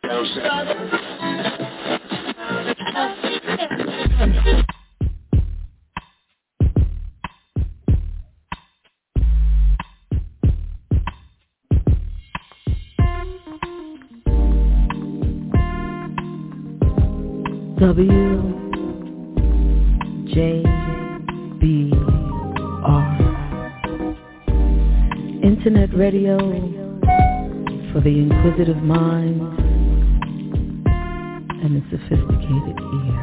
WJBR Internet radio for the inquisitive mind and the sophisticated ear.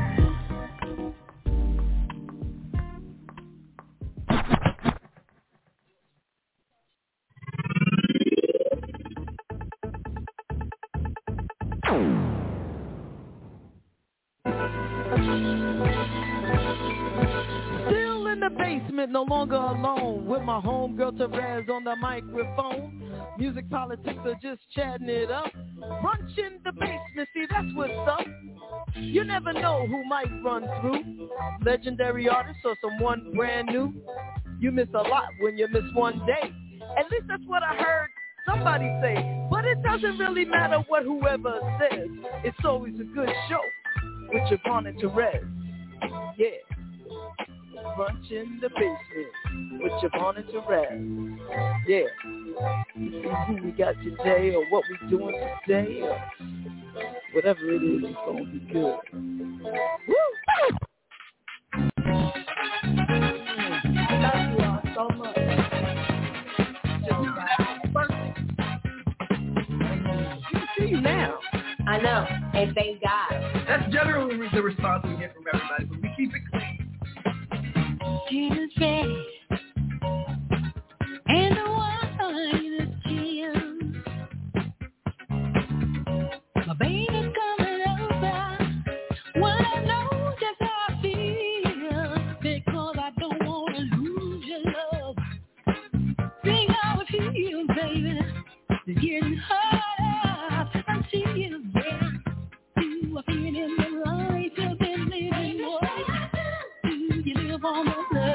No longer alone with my homegirl Therese on the microphone. Music politics are just chatting it up. Brunch in the basement, see that's what's up. You never know who might run through. Legendary artists or someone brand new. You miss a lot when you miss one day. At least that's what I heard somebody say. But it doesn't really matter what whoever says. It's always a good show with Javon and Therese. Yeah. Brunch in the basement with Javon and Therese. Yeah. See who we got today or what we doing today or whatever it is, it's going to be good. Woo! Thank you all so much. You can see you now. I know. And thank God. That's generally the response we get from everybody, but we keep it clean. Is ready, and the wine is chilled. My baby's coming over. Well, I know just how I feel, because I don't want to lose your love. Think how it feels, baby. It's getting harder until you're there. You are feeling the life you've been living, boy. Do you live on the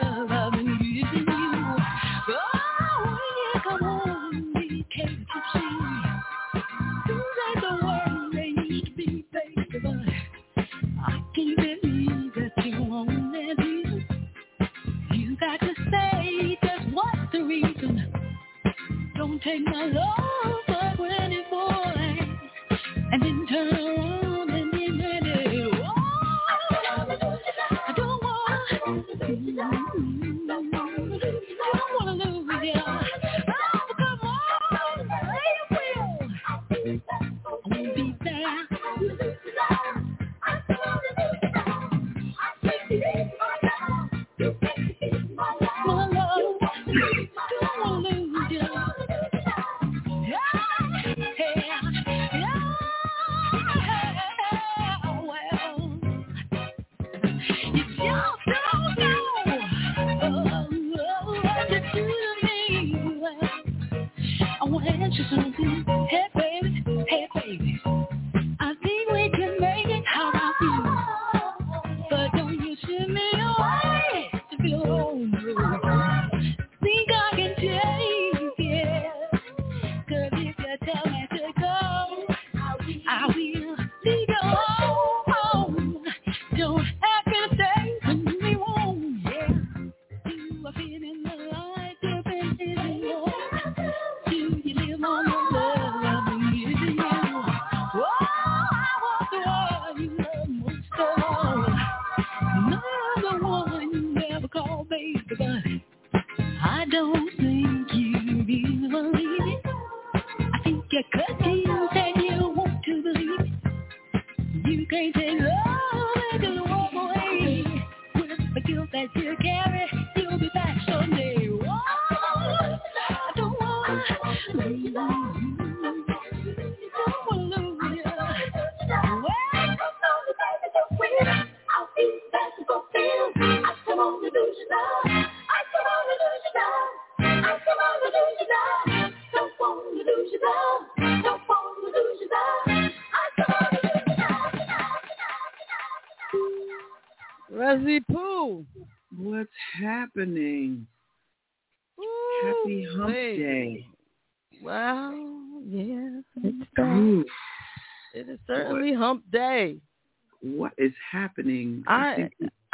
take my love for granted, boy, and then turn around and get ready. Oh, I don't wanna lose you. Oh, come on, say you will. I won't be there. My love, don't wanna lose you. Something. Hey baby, I think we can make it how I feel. But don't you send me away to feel lonely. Think I can take it. 'Cause if you tell me to go, I will leave you home. Don't have to stay when we won't. Yeah, you are feeling the light you've been living on. Do you live on the love I've been giving you? Oh, I want the one you love most of all. Not the one you never call baby, but I don't think you really believe it. I think you cut deals and you want to believe it. You can't take love and just walk away. With the guilt that you carry, you'll be back someday. Oh, I don't want to lose you. Don't want to lose you. Well, I don't know the baby so sweet. I'll be back to fulfill. I come on to lose your love. I come on to lose your love. I come on to lose your love. Don't want to lose your love. Don't want to lose your love. I come on to lose your love. Rezzy Poo. What's happening? Ooh, Happy Hump baby. Day. Well, yeah, it's Ooh. It is certainly hump day. What is happening? I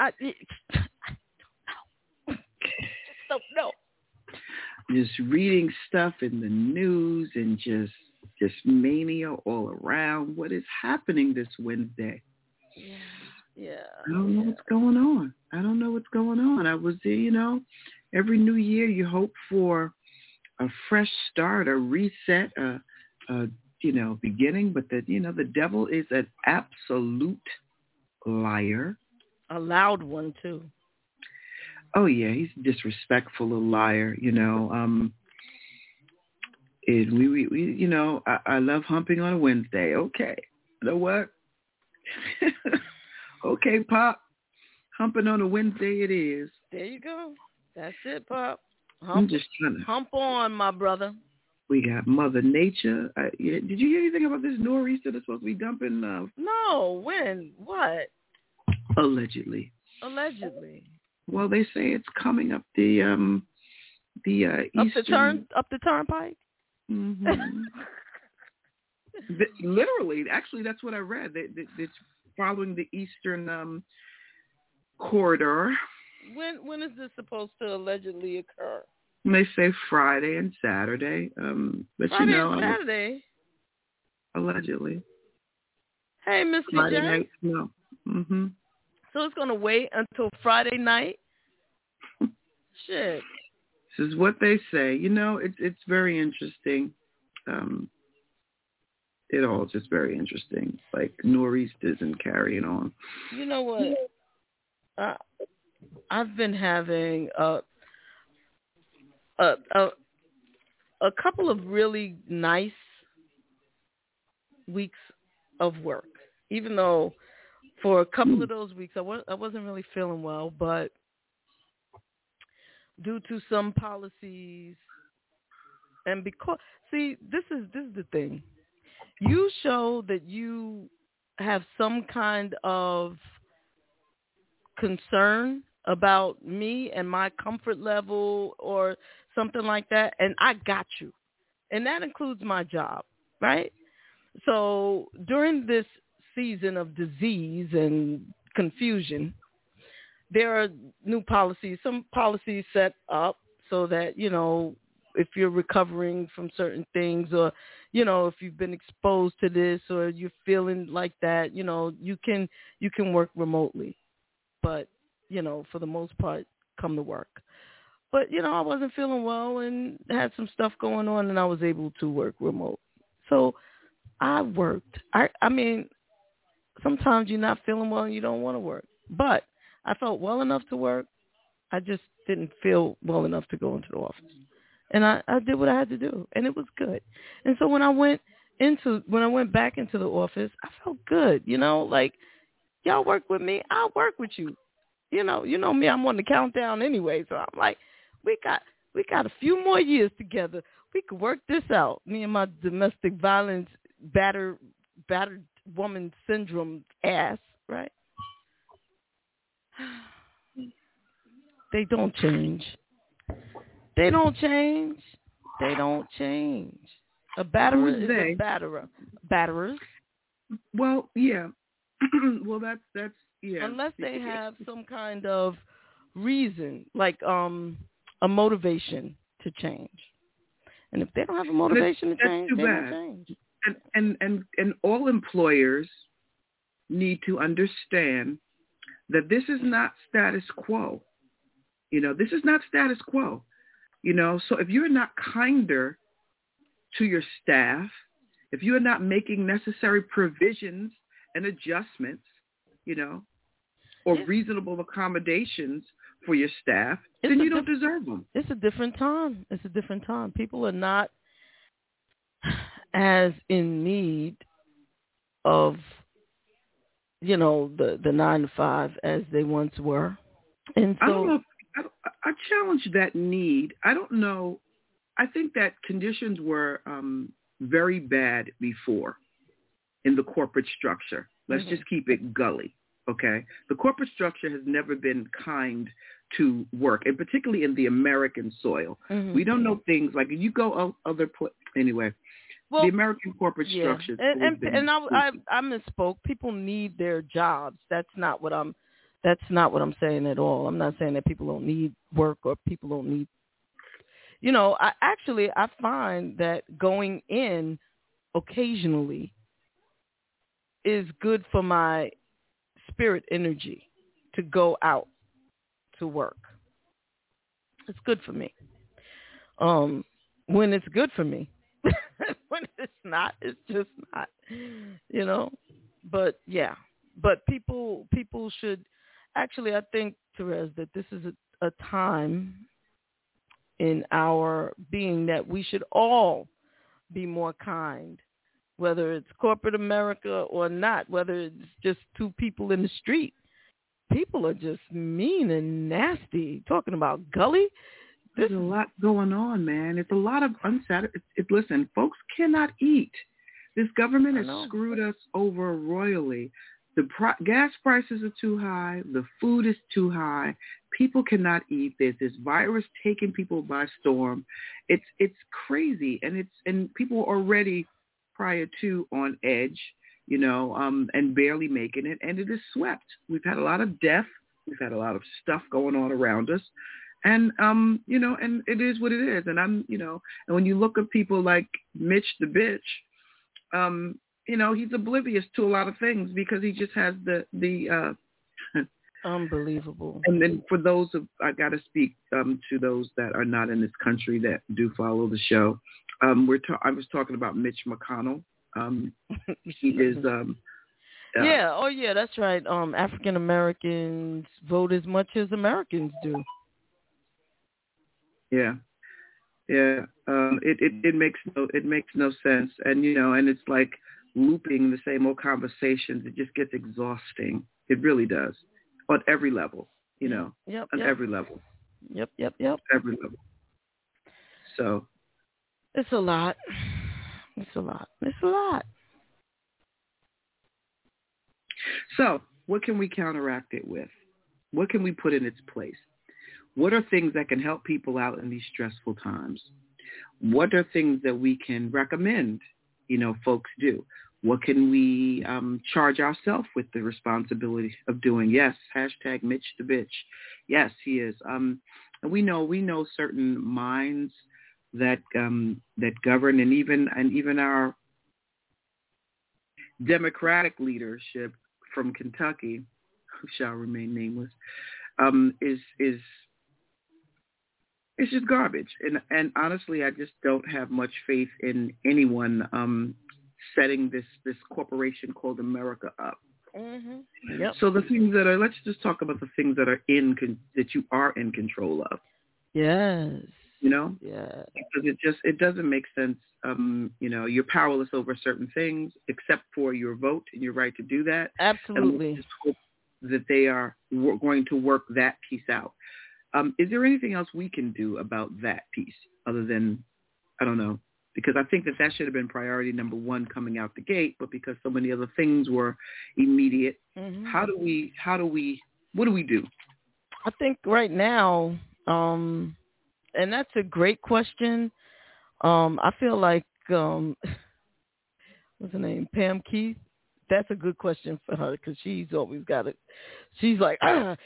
don't know. Just reading stuff in the news and just mania all around. What is happening this Wednesday? Yeah. I don't know what's going on. I was there, every new year you hope for a fresh start, a reset, a beginning, but the devil is an absolute liar. A loud one too. Oh yeah, he's disrespectful, a liar. And we I love humping on a Wednesday. Okay, you know what? Okay, Pop, humping on a Wednesday it is. There you go. That's it, Pop. I'm just trying to hump on, my brother. We got Mother Nature. Did you hear anything about this nor'easter that's supposed to be dumping? No. When? What? Allegedly. Well, they say it's coming up the eastern... Up the turnpike? Mm-hmm. Literally, actually, that's what I read. It's following the eastern corridor. When is this supposed to allegedly occur? They say Friday and Saturday. But Friday and Saturday? Allegedly. Hey, Mr. Friday Jen. night snow. Mm-hmm. So it's going to wait until Friday night? Shit. This is what they say. It's very interesting. It all just very interesting. Like nor'easters and carrying on. You know what? I've been having a couple of really nice weeks of work, even though for a couple of those weeks I wasn't really feeling well, but due to some policies and because this is the thing. You show that you have some kind of concern about me and my comfort level or something like that, and I got you. And that includes my job, right? So during this season of disease and confusion, there are new policies, some policies set up so that, if you're recovering from certain things or, if you've been exposed to this or you're feeling like that, you can work remotely. But, for the most part, come to work. But, I wasn't feeling well and had some stuff going on and I was able to work remote. So I worked. I mean, sometimes you're not feeling well and you don't want to work. But I felt well enough to work. I just didn't feel well enough to go into the office. And I did what I had to do, and it was good. And so when I went back into the office, I felt good. Like y'all work with me, I'll work with you. You know me, I'm on the countdown anyway. So I'm like, we got a few more years together. We could work this out. Me and my domestic violence battered woman syndrome ass, right? They don't change. A batterer is a batterer. Batterers. Well, yeah. Well, that's yeah. Unless they have some kind of reason, like a motivation to change. And if they don't have a motivation to change, they don't change. And all employers need to understand that this is not status quo. This is not status quo. So if you're not kinder to your staff, if you're not making necessary provisions and adjustments, or reasonable accommodations for your staff, then you don't deserve them. It's a different time. People are not as in need of, the 9 to 5 as they once were. And so I don't know. I challenge that need. I don't know. I think that conditions were very bad before in the corporate structure. Let's just keep it gully, okay? The corporate structure has never been kind to work, and particularly in the American soil. We don't know things like you go other anyway. Well, the American corporate structure. And I misspoke. People need their jobs. That's not what I'm saying at all. I'm not saying that people don't need work or people don't need. I find that going in occasionally is good for my spirit energy to go out to work. It's good for me. When it's good for me. When it's not, it's just not, But yeah, but people should actually. I think, Therese, that this is a time in our being that we should all be more kind, whether it's corporate America or not, whether it's just two people in the street. People are just mean and nasty. Talking about gully. There's a lot going on, man. It's a lot of listen, folks cannot eat. This government has screwed us over royally. The gas prices are too high. The food is too high. People cannot eat. There's this virus taking people by storm. It's crazy, and people are already prior to on edge, and barely making it, and it is swept. We've had a lot of death. We've had a lot of stuff going on around us. And, and it is what it is. And and when you look at people like Mitch the bitch, he's oblivious to a lot of things because he just has the unbelievable. And then for those I got to speak to those that are not in this country that do follow the show. I was talking about Mitch McConnell. He is, yeah, that's right. African Americans vote as much as Americans do. Yeah. It makes no sense, and and it's like looping the same old conversations. It just gets exhausting. It really does, on every level. Every level. Yep. Every level. So it's a lot. So what can we counteract it with? What can we put in its place? What are things that can help people out in these stressful times? What are things that we can recommend, folks do? What can we charge ourselves with the responsibility of doing? Yes, hashtag Mitch the bitch. Yes, he is. And we know certain minds that govern, and even our Democratic leadership from Kentucky, who shall remain nameless, is it's just garbage. And honestly, I just don't have much faith in anyone setting this corporation called America up. Mm-hmm. Yep. So the things let's just talk about the things that are that you are in control of. Yes. Yeah. Because it doesn't make sense. You're powerless over certain things except for your vote and your right to do that. Absolutely. And we just hope that they are going to work that piece out. Is there anything else we can do about that piece other than, I don't know, because I think that should have been priority number one coming out the gate, but because so many other things were immediate, mm-hmm. What do we do? I think right now, and that's a great question. I feel like, what's her name? Pam Keith. That's a good question for her because she's always got it. She's like,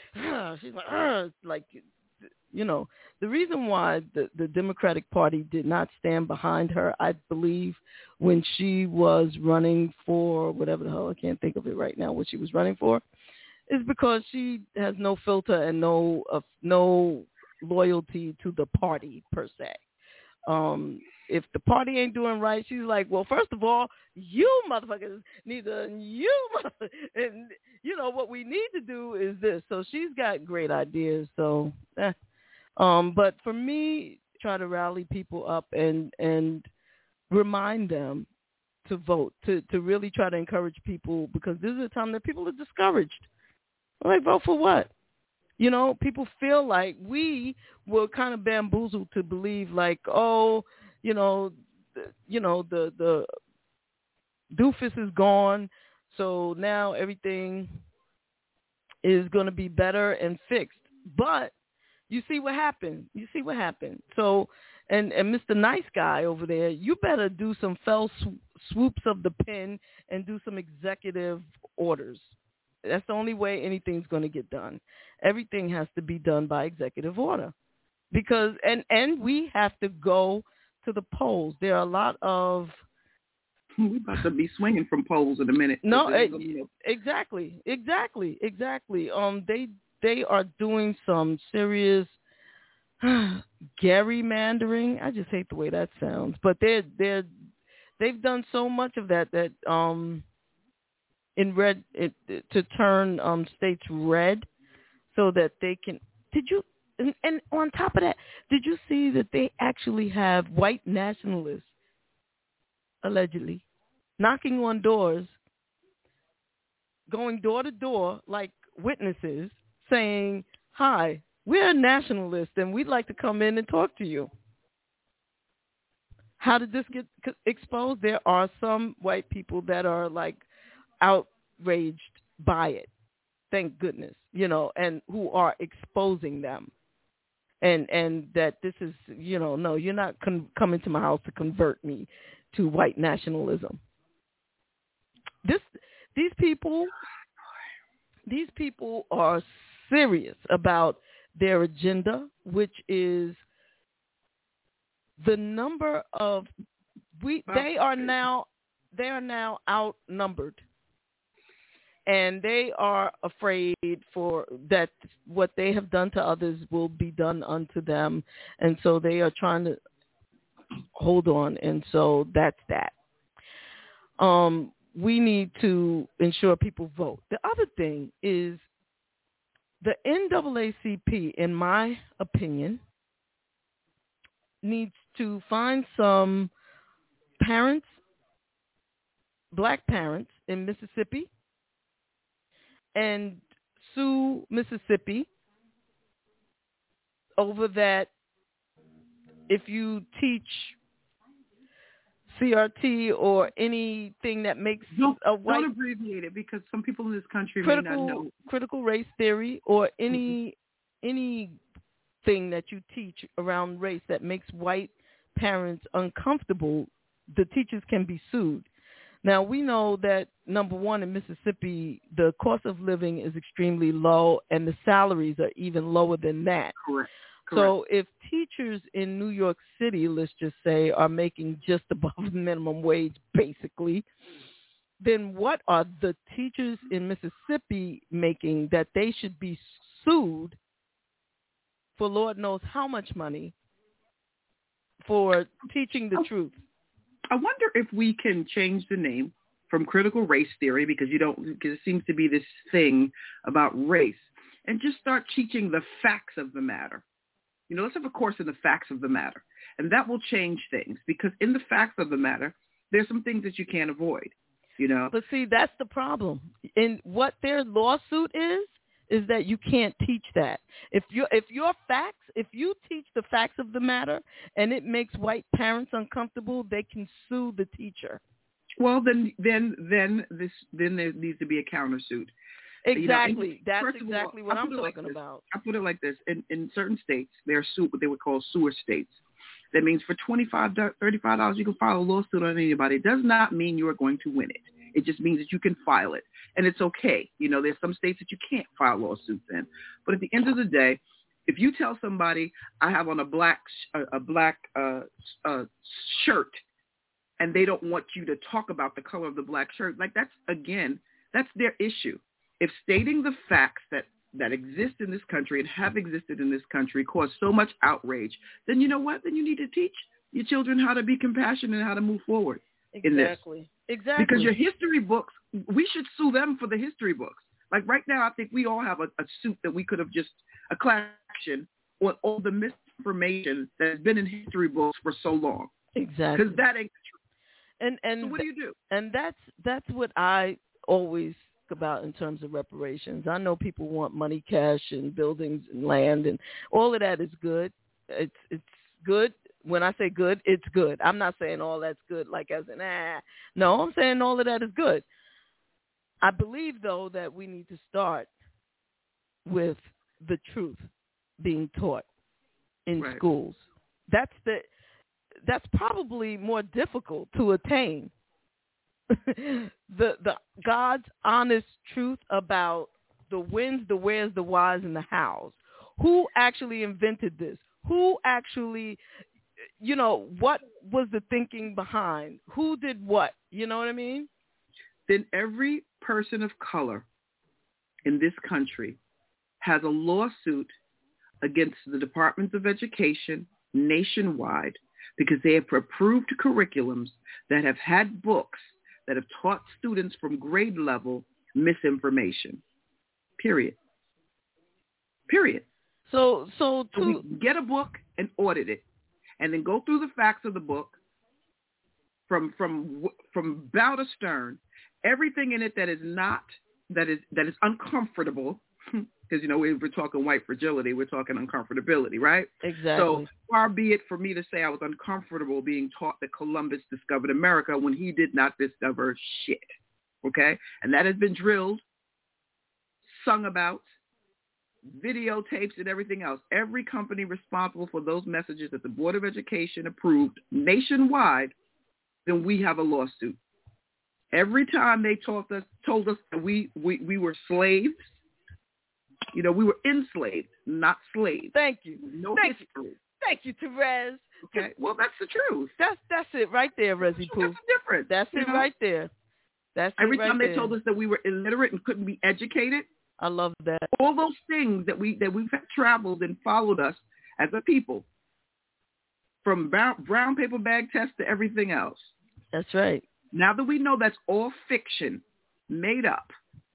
the reason why the Democratic Party did not stand behind her, I believe, when she was running for whatever the hell, I can't think of it right now, what she was running for, is because she has no filter and no loyalty to the party per se. If the party ain't doing right, she's like, well, first of all, you motherfuckers and what we need to do is this. So she's got great ideas. So, but for me, try to rally people up and remind them to vote, to really try to encourage people, because this is a time that people are discouraged. Like, vote for what? People feel like we were kind of bamboozled to believe like, the doofus is gone, so now everything is going to be better and fixed. But you see what happened. So, and Mr. Nice Guy over there, you better do some fell swoops of the pen and do some executive orders. That's the only way anything's going to get done. Everything has to be done by executive order, because and we have to go to the polls. There are a lot of we're about to be swinging from polls in a minute. No, exactly. They are doing some serious gerrymandering. I just hate the way that sounds, but they've done so much of that in red to turn states red so that they can. Did you? And on top of that, did you see that they actually have white nationalists allegedly knocking on doors, going door to door like witnesses, saying, "Hi, we're nationalists and we'd like to come in and talk to you." How did this get exposed? There are some white people that are like outraged by it, thank goodness, and who are exposing them. And that this is, no, you're not coming to my house to convert me to white nationalism. These people are serious about their agenda, which is the number of they are now outnumbered, and they are afraid for that what they have done to others will be done unto them, and so they are trying to hold on, and so that's that. We need to ensure people vote. The other thing is the NAACP, in my opinion, needs to find some parents, black parents in Mississippi, and sue Mississippi over that if you teach CRT or anything that makes a white... Don't abbreviate it, because some people in this country may not know. Critical race theory or anything that you teach around race that makes white parents uncomfortable, the teachers can be sued. Now, we know that, number one, in Mississippi, the cost of living is extremely low, and the salaries are even lower than that. Correct. So if teachers in New York City, let's just say, are making just above minimum wage, basically, then what are the teachers in Mississippi making that they should be sued for Lord knows how much money for teaching the truth? I wonder if we can change the name from critical race theory, because it seems to be this thing about race, and just start teaching the facts of the matter. Let's have a course in the facts of the matter, and that will change things, because in the facts of the matter, there's some things that you can't avoid, But see, that's the problem. And what their lawsuit is that you can't teach that. If you teach the facts of the matter and it makes white parents uncomfortable, they can sue the teacher. Well, then there needs to be a countersuit. Exactly. That's exactly what I'm talking about. I put it like this. In certain states, there are what they would call sewer states. That means for $25, $35, you can file a lawsuit on anybody. It does not mean you are going to win it. It just means that you can file it. And it's okay. There's some states that you can't file lawsuits in. But at the end of the day, if you tell somebody, I have on a black shirt, and they don't want you to talk about the color of the black shirt, that's their issue. If stating the facts that exist in this country and have existed in this country cause so much outrage, then you know what? Then you need to teach your children how to be compassionate and how to move forward in this. Exactly. Because your history books, we should sue them for the history books. Like right now, I think we all have a suit that we could have just, a class action on all the misinformation that has been in history books for so long. Exactly. Because that ain't the truth. And so what do you do? And that's what I always about in terms of reparations. I know people want money, cash, and buildings and land, and all of that is good. It's good. When I say good, it's good. I'm not saying all that's good like as in, No, I'm saying all of that is good. I believe, though, that we need to start with the truth being taught in schools. That's that's probably more difficult to attain. the God's honest truth about the whens, the wheres, the whys, and the hows. Who actually invented this? Who actually, what was the thinking behind? Who did what? You know what I mean? Then every person of color in this country has a lawsuit against the Departments of Education nationwide because they have approved curriculums that have had books that have taught students from grade level misinformation. Period. So we get a book and audit it, and then go through the facts of the book from bow to stern, everything in it that is uncomfortable. Because, we're talking white fragility, we're talking uncomfortability, right? Exactly. So far be it for me to say I was uncomfortable being taught that Columbus discovered America when he did not discover shit, okay? And that has been drilled, sung about, videotapes and everything else. Every company responsible for those messages that the Board of Education approved nationwide, then we have a lawsuit. Every time they told us that we were slaves, we were enslaved, not slaves. Thank you. No history. Thank you, Terez. Okay. Well, that's the truth. That's it right there, Rezzy Pooh. That's the difference. That's it right there. Every time they told us that we were illiterate and couldn't be educated. I love that. All those things that we've traveled and followed us as a people, from brown paper bag test to everything else. That's right. Now that we know that's all fiction, made up.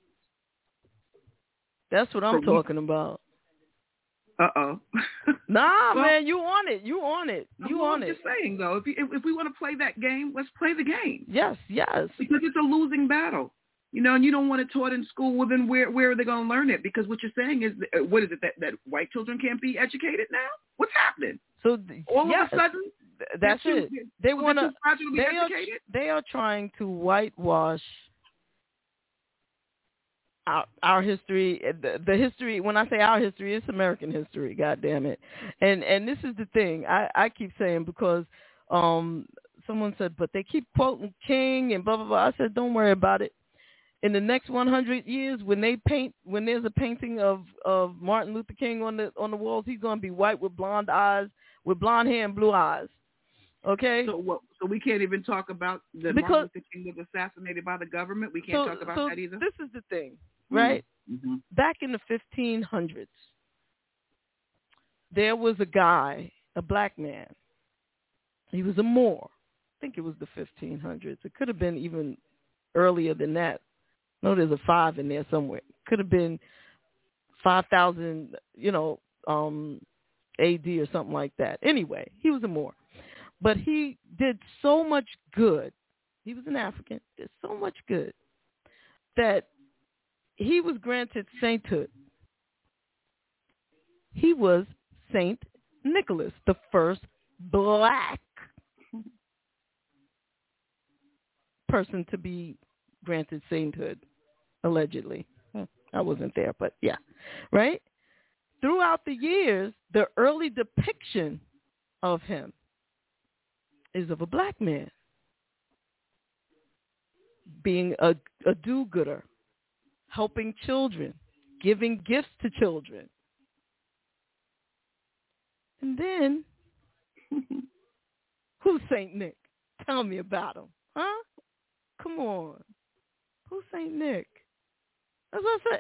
That's what I'm talking about. Uh-oh. Nah, well, man, you on it. You on it. I'm just saying, though, if we want to play that game, let's play the game. Yes. Because it's a losing battle. And you don't want it taught in school. Well, then where are they going to learn it? Because what you're saying is, what is it, that white children can't be educated now? What's happening? So all of a sudden, that's it. They want to. They are trying to whitewash our history. The history. When I say our history, it's American history. God damn it. And this is the thing I keep saying, because someone said, but they keep quoting King and blah blah blah. I said, don't worry about it. In the next 100 years, when there's a painting of Martin Luther King on the walls, he's going to be white with blonde eyes, with blonde hair and blue eyes. Okay. So we can't even talk about Martin Luther King was assassinated by the government. We can't talk about that either. This is the thing, right? Mm-hmm. Back in the 1500s, there was a guy, a black man. He was a Moor. I think it was the 1500s. It could have been even earlier than that. No, there's a 5 in there somewhere. Could have been 5,000, AD or something like that. Anyway, he was a Moor. But he did so much good. He was an African. Did so much good that he was granted sainthood. He was Saint Nicholas, the first black person to be granted sainthood, allegedly. I wasn't there, but yeah, right? Throughout the years, the early depiction of him is of a black man being a do-gooder, helping children, giving gifts to children. And then, who's Saint Nick? Tell me about him, huh? Come on. Who's Saint Nick? That's what I said.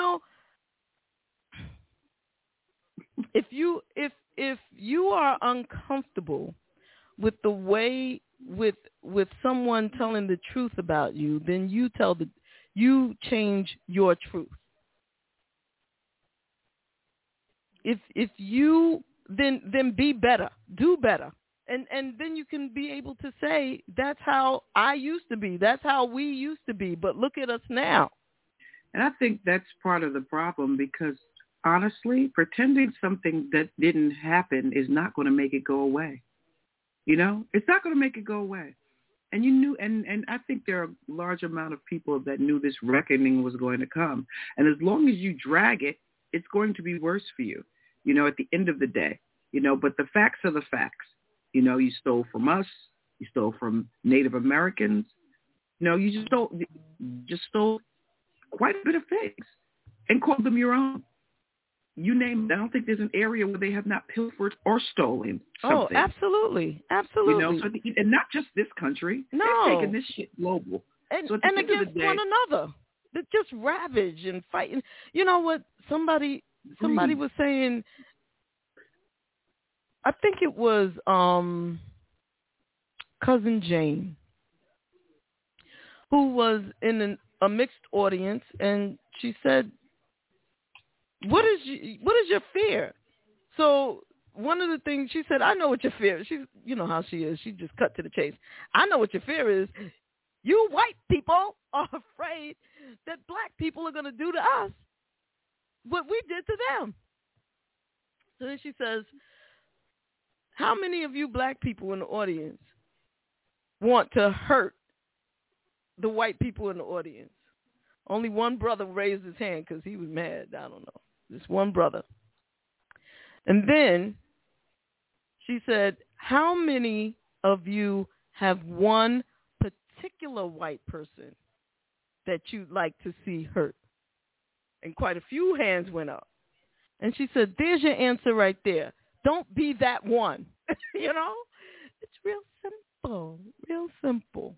If you are uncomfortable with the way with someone telling the truth about you, then you change your truth. If you then be better, do better. And then you can be able to say, that's how I used to be. That's how we used to be. But look at us now. And I think that's part of the problem, because honestly, pretending something that didn't happen is not going to make it go away. It's not going to make it go away. And you knew, and I think there are a large amount of people that knew this reckoning was going to come. And as long as you drag it, it's going to be worse for you, at the end of the day, but the facts are the facts. You know, you stole from us. You stole from Native Americans. You know, you just stole quite a bit of things and called them your own. You name it. I don't think there's an area where they have not pilfered or stolen something. Oh, absolutely. Absolutely. You know, so and not just this country. No. They're taking this shit global. And the against one another. They're just ravage and fighting. You know what? Somebody was saying, I think it was Cousin Jane, who was in a mixed audience, and she said, what is your fear? So one of the things she said, I know what your fear is. She's, you know how she is. She just cut to the chase. I know what your fear is. You white people are afraid that black people are going to do to us what we did to them. So then she says, how many of you black people in the audience want to hurt the white people in the audience? Only one brother raised his hand because he was mad. I don't know. Just one brother. And then she said, how many of you have one particular white person that you'd like to see hurt? And quite a few hands went up. And she said, there's your answer right there. Don't be that one. You know? It's real simple. Real simple.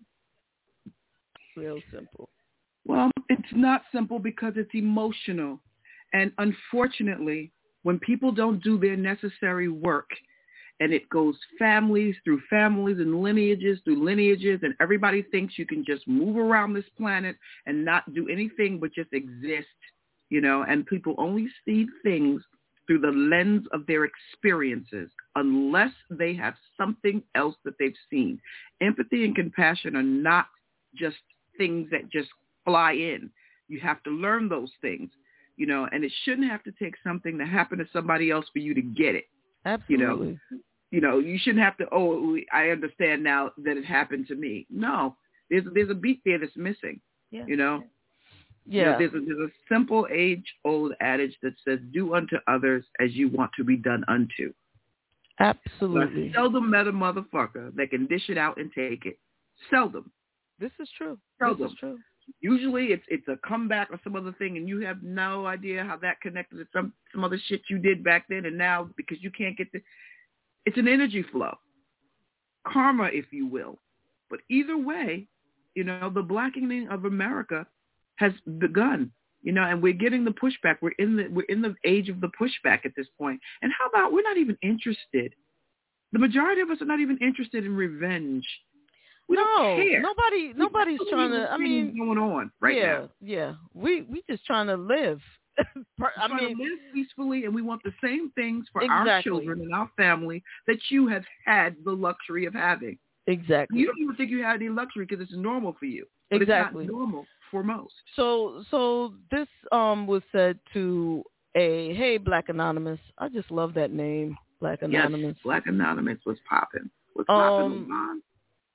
Real simple. Well, it's not simple because it's emotional. And unfortunately, when people don't do their necessary work, and it goes families and lineages through lineages, and everybody thinks you can just move around this planet and not do anything but just exist, you know, and people only see things through the lens of their experiences unless they have something else that they've seen. Empathy and compassion are not just things that just fly in. You have to learn those things, you know, and it shouldn't have to take something that happened to somebody else for you to get it. Absolutely. You know, you shouldn't have to, I understand now that it happened to me. No, there's a beat there that's missing, you know. Yeah. You know, there's a simple age-old adage that says, do unto others as you want to be done unto. Absolutely. I seldom met a motherfucker that can dish it out and take it. Seldom. This is true. Seldom. This is true. Usually it's a comeback or some other thing, and you have no idea how that connected to some other shit you did back then, and now because you can't get it's an energy flow. Karma, if you will. But either way, you know, the blackening of America has begun, you know, and we're getting the pushback. We're in the age of the pushback at this point. And how about we're not even interested? The majority of us are not even interested in revenge. We don't care. Nobody's trying to. I mean, going on right now. Yeah. We just trying to live. I mean, live peacefully, and we want the same things for our children and our family that you have had the luxury of having. Exactly. You don't even think you have any luxury because it's normal for you. But exactly. It's not normal for most. So this was said to hey, Black Anonymous. I just love that name, Black Anonymous. Yes, Black Anonymous was popping. On.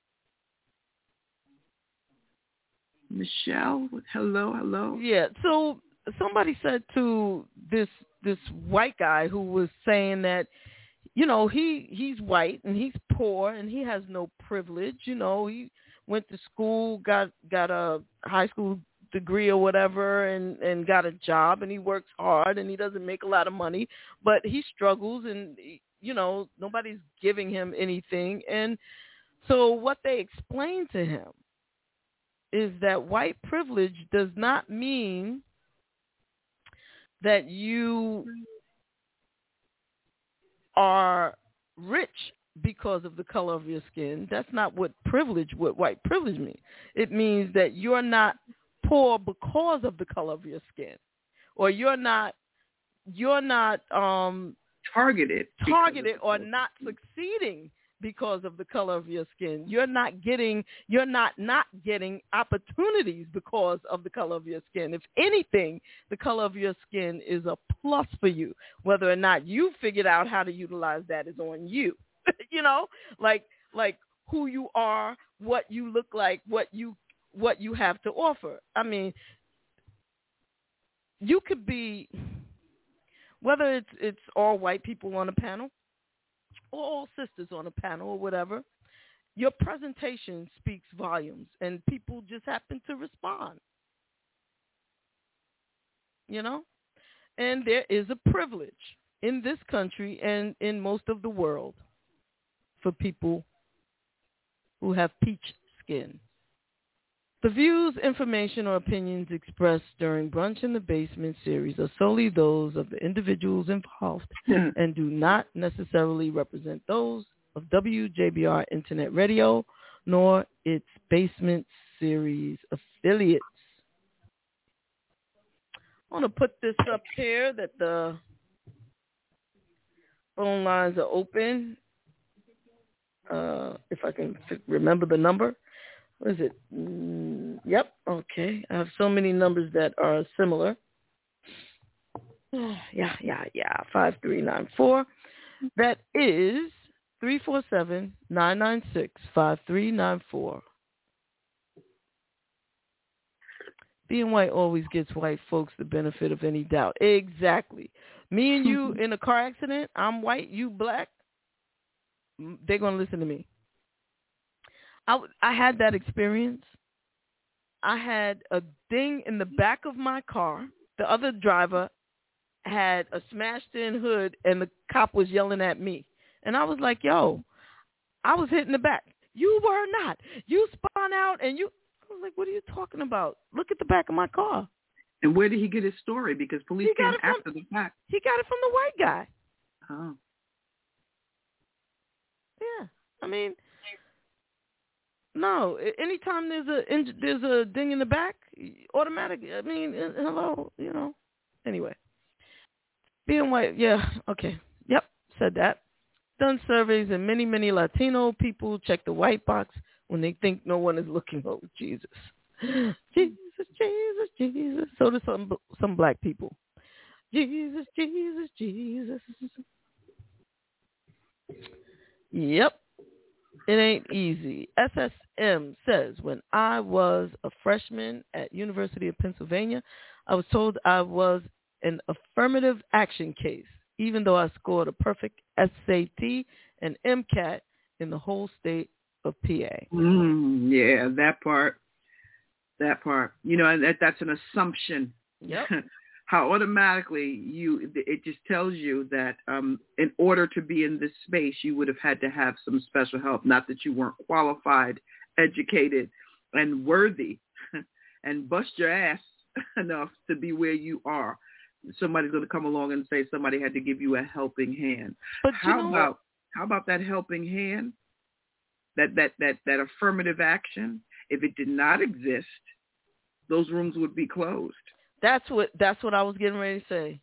Michelle, hello. Yeah. So somebody said to this white guy who was saying that, you know, he's white and he's poor and he has no privilege. You know, he went to school, got a high school degree or whatever, and got a job, and he works hard and he doesn't make a lot of money, but he struggles, and you know, nobody's giving him anything. And so what they explained to him is that white privilege does not mean that you are rich because of the color of your skin. That's not what white privilege means. It means that you're not poor because of the color of your skin, or you're not targeted or not succeeding because of the color of your skin. You're not getting opportunities because of the color of your skin. If anything, the color of your skin is a plus for you. Whether or not you figured out how to utilize that is on you. You know, like who you are, what you look like, what you have to offer. I mean, you could be, whether it's all white people on a panel, or all sisters on a panel or whatever, your presentation speaks volumes, and people just happen to respond. You know? And there is a privilege in this country and in most of the world for people who have peach skin. The views, information, or opinions expressed during Brunch in the Basement series are solely those of the individuals involved and do not necessarily represent those of WJBR Internet Radio nor its Basement series affiliates. I want to put this up here that the phone lines are open. If I can remember the number. What is it? Yep. Okay. I have so many numbers that are similar. Yeah. 5394. That is 347-996-5394. Being white always gets white folks the benefit of any doubt. Exactly. Me and you in a car accident, I'm white, you black, they're going to listen to me. I had that experience. I had a ding in the back of my car. The other driver had a smashed-in hood, and the cop was yelling at me. And I was like, yo, I was hit in the back. You were not. You spun out, and you... I was like, what are you talking about? Look at the back of my car. And where did he get his story? Because police came after the fact. He got it from the white guy. Oh. Yeah. I mean... No, anytime there's a ding in the back, automatic. I mean, hello, you know. Anyway, being white, yeah, okay, yep, said that. Done surveys, and many Latino people check the white box when they think no one is looking. Oh, Jesus, Jesus. So do some black people. Jesus. Yep. It ain't easy. SSM says, when I was a freshman at University of Pennsylvania, I was told I was an affirmative action case, even though I scored a perfect SAT and MCAT in the whole state of PA. Yeah, that part. You know, and that's an assumption. Yep. How automatically it just tells you that in order to be in this space, you would have had to have some special help. Not that you weren't qualified, educated, and worthy, and bust your ass enough to be where you are. Somebody's going to come along and say somebody had to give you a helping hand. But how about that helping hand? That affirmative action? If it did not exist, those rooms would be closed. That's what I was getting ready to say.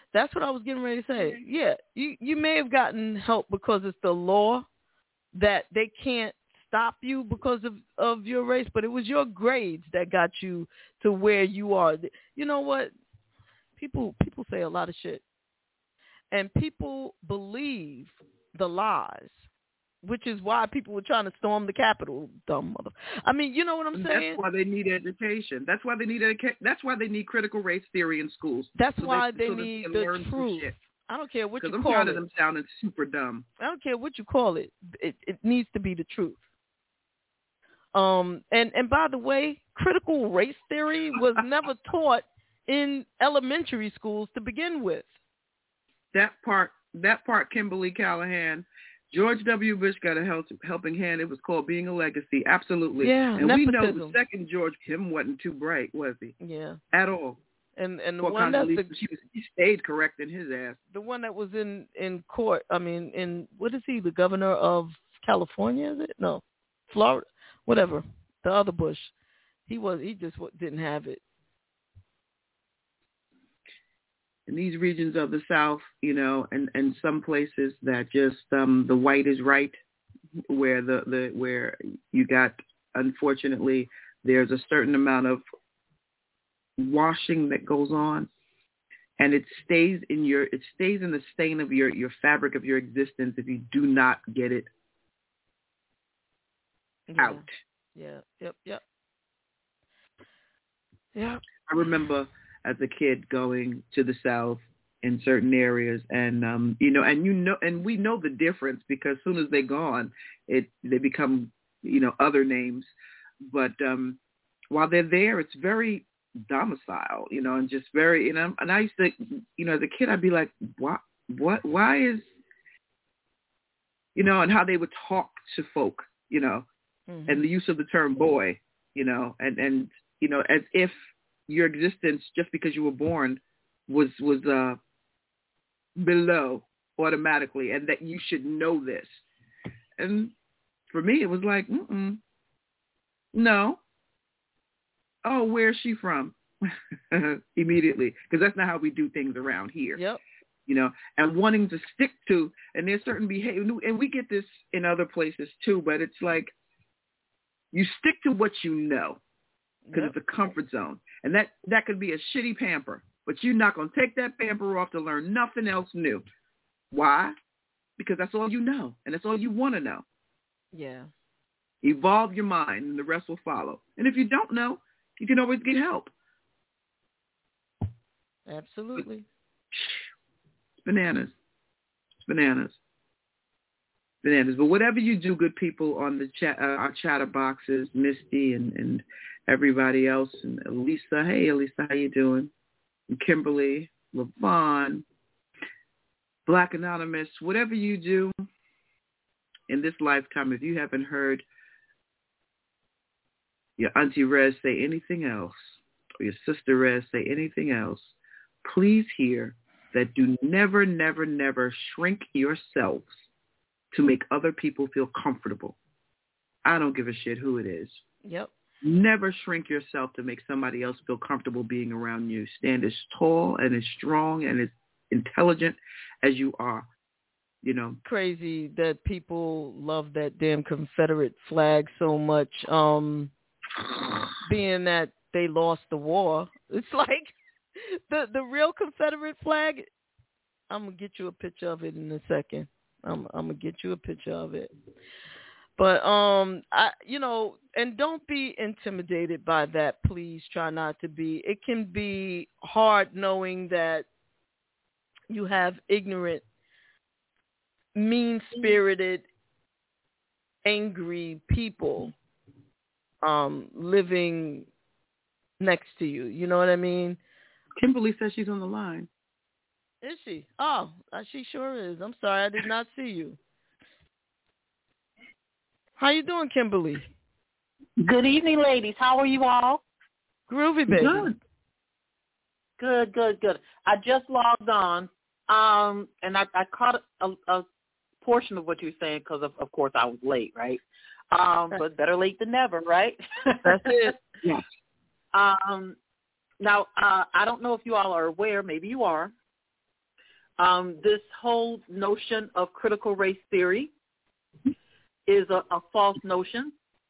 Yeah, you may have gotten help because it's the law that they can't stop you because of your race, but it was your grades that got you to where you are. You know what? People say a lot of shit, and people believe the lies, which is why people were trying to storm the Capitol. Dumb mother. I mean, you know what I'm saying? That's why they need education. That's why they need critical race theory in schools. That's why they need the truth. I don't care what you call it. Because I'm tired of them sounding super dumb. I don't care what you call it. It needs to be the truth. And by the way, critical race theory was never taught in elementary schools to begin with. That part, Kimberly Callahan. George W. Bush got a helping hand. It was called Being a Legacy. Absolutely. Yeah, and nepotism. We know the second George, him wasn't too bright, was he? Yeah. At all. And the one that he stayed correcting his ass. The one that was in court. I mean, in what is he? The governor of California? Is it? No, Florida. Whatever. The other Bush. He just didn't have it. In these regions of the South, you know, and some places that just the white is right, where where you got, unfortunately, there's a certain amount of washing that goes on, and it stays in the stain of your fabric of your existence if you do not get it out. Yeah. Yep. Yeah. I remember as a kid going to the South in certain areas, and and we know the difference, because as soon as they're gone, they become other names. But while they're there, it's very domicile, and just very, and I used to, as a kid, I'd be like, why is, and how they would talk to folk, mm-hmm. and the use of the term boy, and as if your existence just because you were born was below automatically, and that you should know this. And for me, it was like, no. Oh, where's she from? Immediately, because that's not how we do things around here. Yep. And wanting to stick to, and there's certain behavior, and we get this in other places too, but it's like you stick to what you know, because it's a comfort zone. And that could be a shitty pamper, but you're not going to take that pamper off to learn nothing else new. Why? Because that's all you know, and that's all you want to know. Yeah. Evolve your mind, and the rest will follow. And if you don't know, you can always get help. Absolutely. Bananas. But whatever you do, good people on the chat, our chatter boxes, Misty and everybody else, and Elisa. Hey, Elisa, how you doing? And Kimberly, LaVon, Black Anonymous. Whatever you do in this lifetime, if you haven't heard your Auntie Rez say anything else, or your Sister Rez say anything else, please hear that do never, never, never shrink yourselves to make other people feel comfortable. I don't give a shit who it is. Yep. Never shrink yourself to make somebody else feel comfortable being around you. Stand as tall and as strong and as intelligent as you are. Crazy that people love that damn Confederate flag so much. Being that they lost the war, it's like the real Confederate flag. I'm gonna get you a picture of it in a second. I'm gonna get you a picture of it. But and don't be intimidated by that. Please try not to be. It can be hard knowing that you have ignorant, mean-spirited, angry people living next to you. You know what I mean? Kimberly says she's on the line. Is she? Oh, she sure is. I'm sorry, I did not see you. How you doing, Kimberly? Good evening, ladies. How are you all? Groovy, baby. Good. I just logged on, and I caught a portion of what you were saying because, of course, I was late, right? But better late than never, right? That's it. Yes. Now, I don't know if you all are aware, maybe you are, this whole notion of critical race theory is a false notion.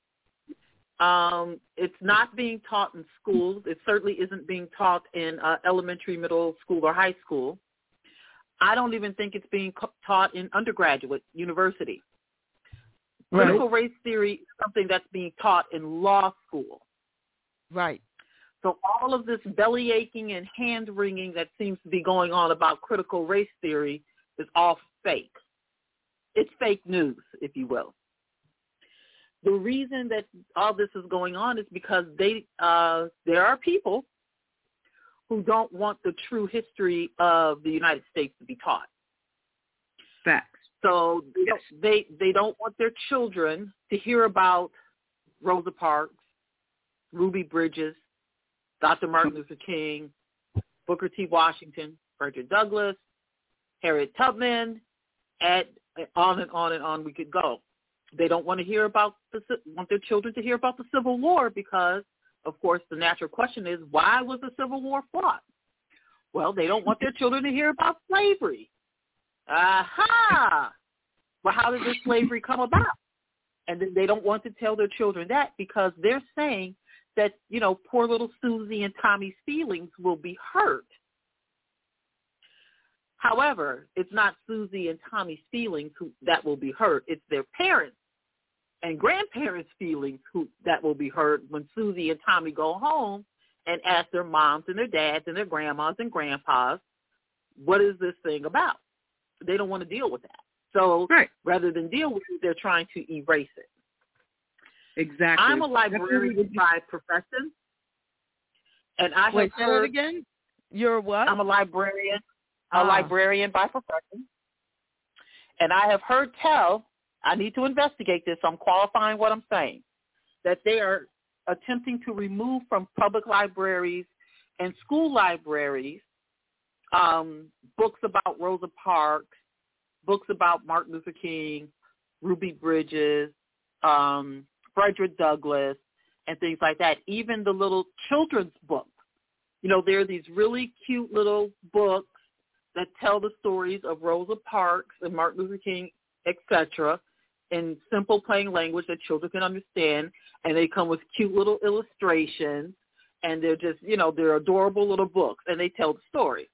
It's not being taught in schools. It certainly isn't being taught in elementary, middle school, or high school. I don't even think it's being taught in undergraduate university. Right. Critical race theory is something that's being taught in law school. Right. So all of this belly aching and hand wringing that seems to be going on about critical race theory is all fake. It's fake news, if you will. The reason that all this is going on is because there are people who don't want the true history of the United States to be taught. Facts. So they don't want their children to hear about Rosa Parks, Ruby Bridges, Dr. Martin Luther King, Booker T. Washington, Frederick Douglass, Harriet Tubman, and on and on and on we could go. They don't want to hear about want their children to hear about the Civil War because, of course, the natural question is, why was the Civil War fought? Well, they don't want their children to hear about slavery. Aha! Well, how did this slavery come about? And then they don't want to tell their children that because they're saying that, poor little Susie and Tommy's feelings will be hurt. However, it's not Susie and Tommy's feelings that will be hurt. It's their parents and grandparents' feelings that will be hurt when Susie and Tommy go home and ask their moms and their dads and their grandmas and grandpas, what is this thing about? They don't want to deal with that. So rather than deal with it, they're trying to erase it. Exactly. I'm a librarian by profession, and I have say it again. You're what? I'm a librarian. A librarian by profession, and I have heard tell. I need to investigate this. So I'm qualifying what I'm saying. That they are attempting to remove from public libraries and school libraries books about Rosa Parks, books about Martin Luther King, Ruby Bridges, Frederick Douglass, and things like that. Even the little children's books. You know, there are these really cute little books that tell the stories of Rosa Parks and Martin Luther King, etc., in simple, plain language that children can understand, and they come with cute little illustrations, and they're just, you know, they're adorable little books, and they tell the story.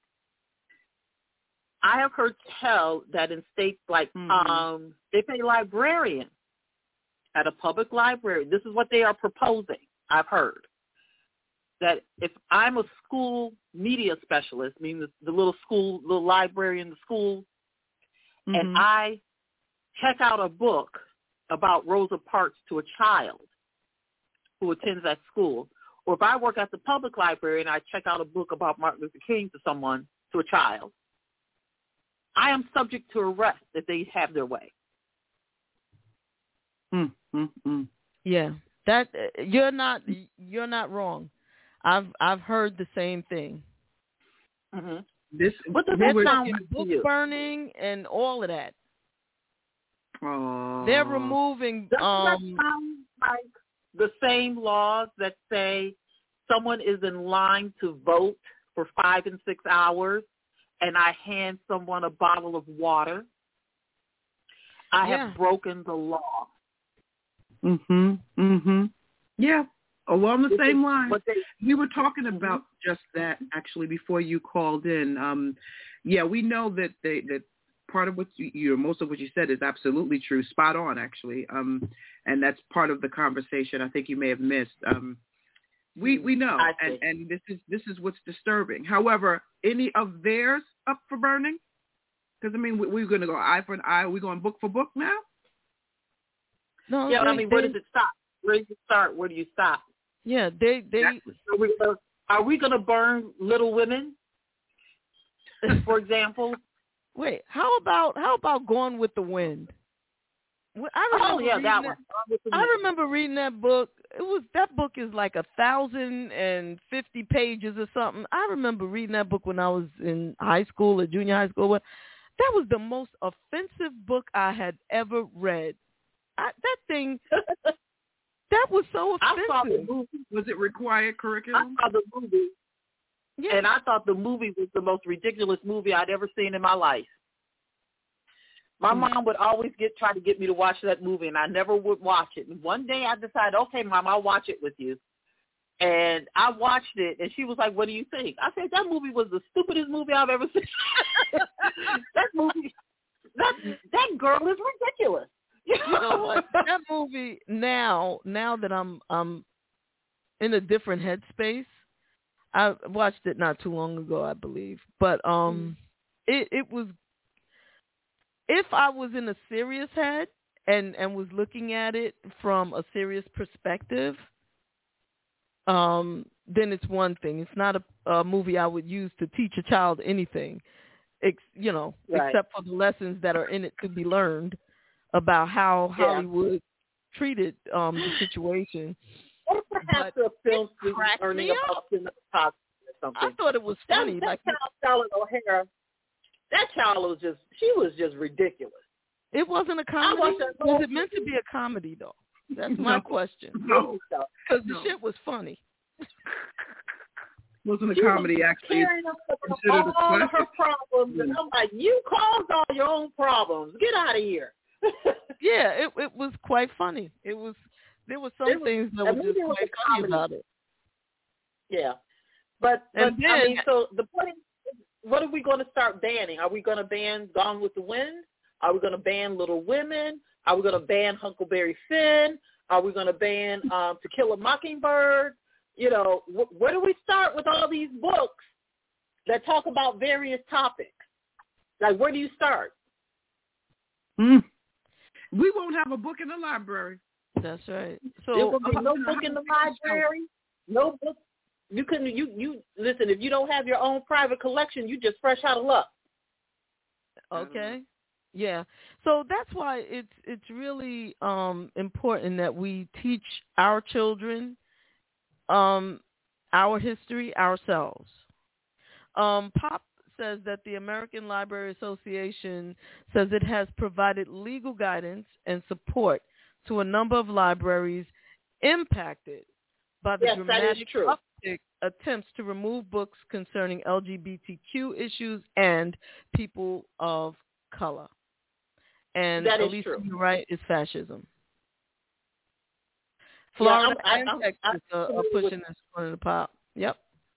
I have heard tell that in states like, if a librarian at a public library, this is what they are proposing, I've heard, that if I'm a school media specialist, meaning the little library in the school, and I check out a book about Rosa Parks to a child who attends that school, or if I work at the public library and I check out a book about Martin Luther King to a child, I am subject to arrest if they have their way. Yeah, that you're not wrong. I've heard the same thing. What does that sound like book to you? Burning and all of that. Oh. They're removing. Doesn't that sound like the same laws that say someone is in line to vote for 5 and 6 hours, and I hand someone a bottle of water? I have broken the law. Yeah, along the same line. We were talking about just that actually before you called in. Yeah, we know that that part of what most of what you said is absolutely true, spot on actually, and that's part of the conversation I think you may have missed. We know, and this is what's disturbing. However, any of theirs up for burning? Because I mean, we're going to go eye for an eye. Are we going book for book now? No. Yeah, I mean, where does it stop? Where do you start? Where do you stop? Yeah, they. Are we going to burn Little Women, for example? Wait, how about Gone with the Wind? I remember reading that book. That book is like 1,050 pages or something. I remember reading that book when I was in high school or junior high school. That was the most offensive book I had ever read. That thing, that was so offensive. I saw the movie. Was it required curriculum? I saw the movie. Yeah. And I thought the movie was the most ridiculous movie I'd ever seen in my life. My mom would always try to get me to watch that movie, and I never would watch it. And one day I decided, okay, Mom, I'll watch it with you. And I watched it, and she was like, what do you think? I said, that movie was the stupidest movie I've ever seen. That girl is ridiculous. You know what? That movie, now that I'm in a different headspace, I watched it not too long ago, I believe. But it was, if I was in a serious head and was looking at it from a serious perspective, then it's one thing. It's not a movie I would use to teach a child anything, except for the lessons that are in it to be learned about how Hollywood treated the situation. Or perhaps a film learning about cinematography or something. I thought it was funny. That child, O'Hara, that child was just ridiculous. It wasn't a comedy? Was it meant to be a comedy, though? That's my question. No. Because the shit was funny. Wasn't a comedy, actually. All of her problems, and I'm like, you caused all your own problems. Get out of here. Yeah, it was quite funny. There were some things that were just quite funny about it. Yeah, but I mean, so the point is, what are we going to start banning? Are we going to ban Gone with the Wind? Are we going to ban Little Women? Are we going to ban Huckleberry Finn? Are we going to ban To Kill a Mockingbird? You know, where do we start with all these books that talk about various topics. Like, where do you start? We won't have a book in the library. That's right. There So will be no book in the library. No book. You couldn't. You listen. If you don't have your own private collection, you just fresh out of luck. okay. Yeah. So that's why it's really important that we teach our children our history ourselves. Pop says that the American Library Association says it has provided legal guidance and support to a number of libraries impacted by the dramatic uptick attempts to remove books concerning LGBTQ issues and people of color. And that at is true. You're right, is fascism. Florida and Texas are pushing this one in the pop. Yep.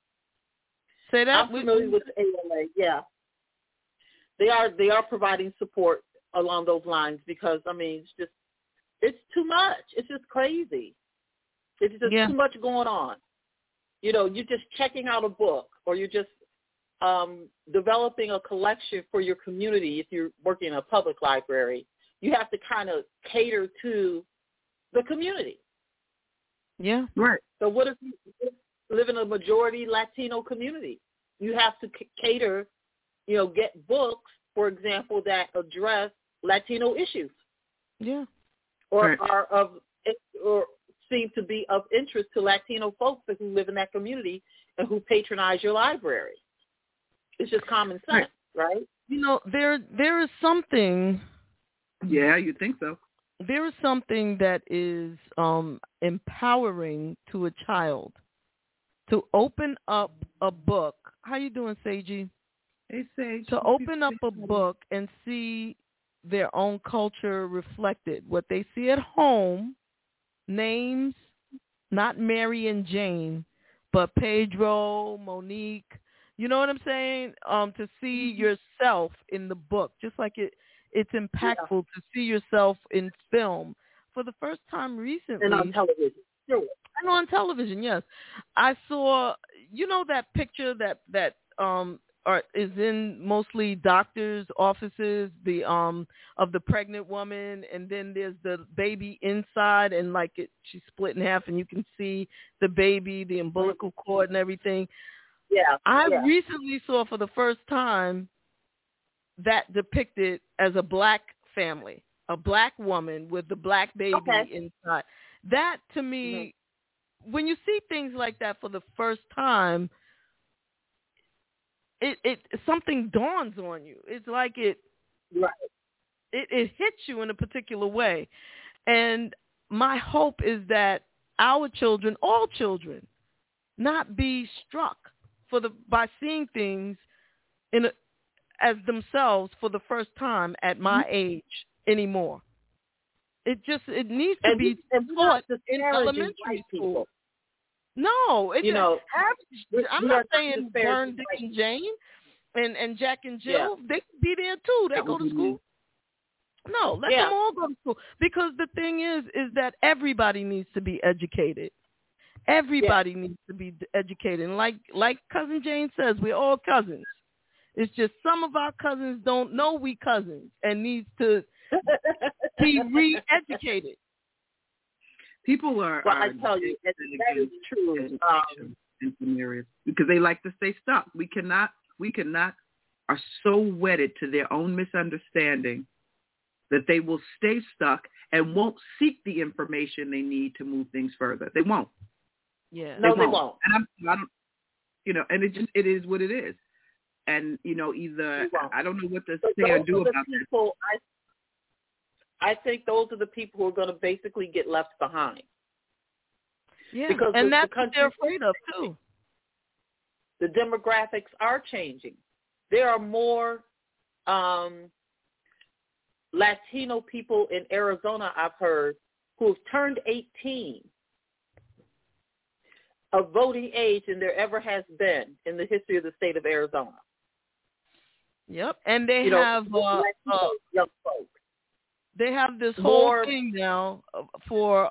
Say that. I'm familiar with the ALA. Yeah, they are providing support along those lines because it's too much. It's just crazy. It's just too much going on. You're just checking out a book, or you're just developing a collection for your community. If you're working in a public library, you have to kind of cater to the community. Yeah. Right. So what if you live in a majority Latino community? You have to cater, get books, for example, that address Latino issues. Yeah. Or are or seem to be of interest to Latino folks who live in that community and who patronize your library. It's just common sense, right? There is something. Yeah, you think so. There is something that is empowering to a child to open up a book. How you doing, Seiji? Hey, Sage. To open up a book and see their own culture reflected. What they see at home, names, not Mary and Jane, but Pedro, Monique. You know what I'm saying? To see yourself in the book, just like it's impactful to see yourself in film for the first time recently. And on television. Sure. And on television, yes. I saw, that picture that is in mostly doctors' offices, of the pregnant woman, and then there's the baby inside, and she's split in half, and you can see the baby, the umbilical cord, and everything. Yeah. I recently saw for the first time that depicted as a black family, a black woman with the black baby inside. That, to me, when you see things like that for the first time, it something dawns on you. It's like it hits you in a particular way. And my hope is that our children, all children, not be struck by seeing things as themselves for the first time at my age anymore. It needs to be taught in elementary school. No, I'm not saying burn Dick and Jane and Jack and Jill. Yeah. They could be there too. They go to school. No, let them all go to school. Because the thing is that everybody needs to be educated. Everybody needs to be educated. And like Cousin Jane says, we're all cousins. It's just some of our cousins don't know we cousins and needs to be re-educated. People are. Well, I tell you, that is true. In some areas because they like to stay stuck. We cannot are so wedded to their own misunderstanding that they will stay stuck and won't seek the information they need to move things further. They won't. Yeah. No, they won't. And I don't. And it is what it is. And either I don't know what to say or do about it. I think those are the people who are going to basically get left behind. Yeah, because and that's what they're afraid of too. The demographics are changing. There are more Latino people in Arizona, I've heard, who have turned 18 of voting age than there ever has been in the history of the state of Arizona. Yep, and they have young folks. They have this whole thing now for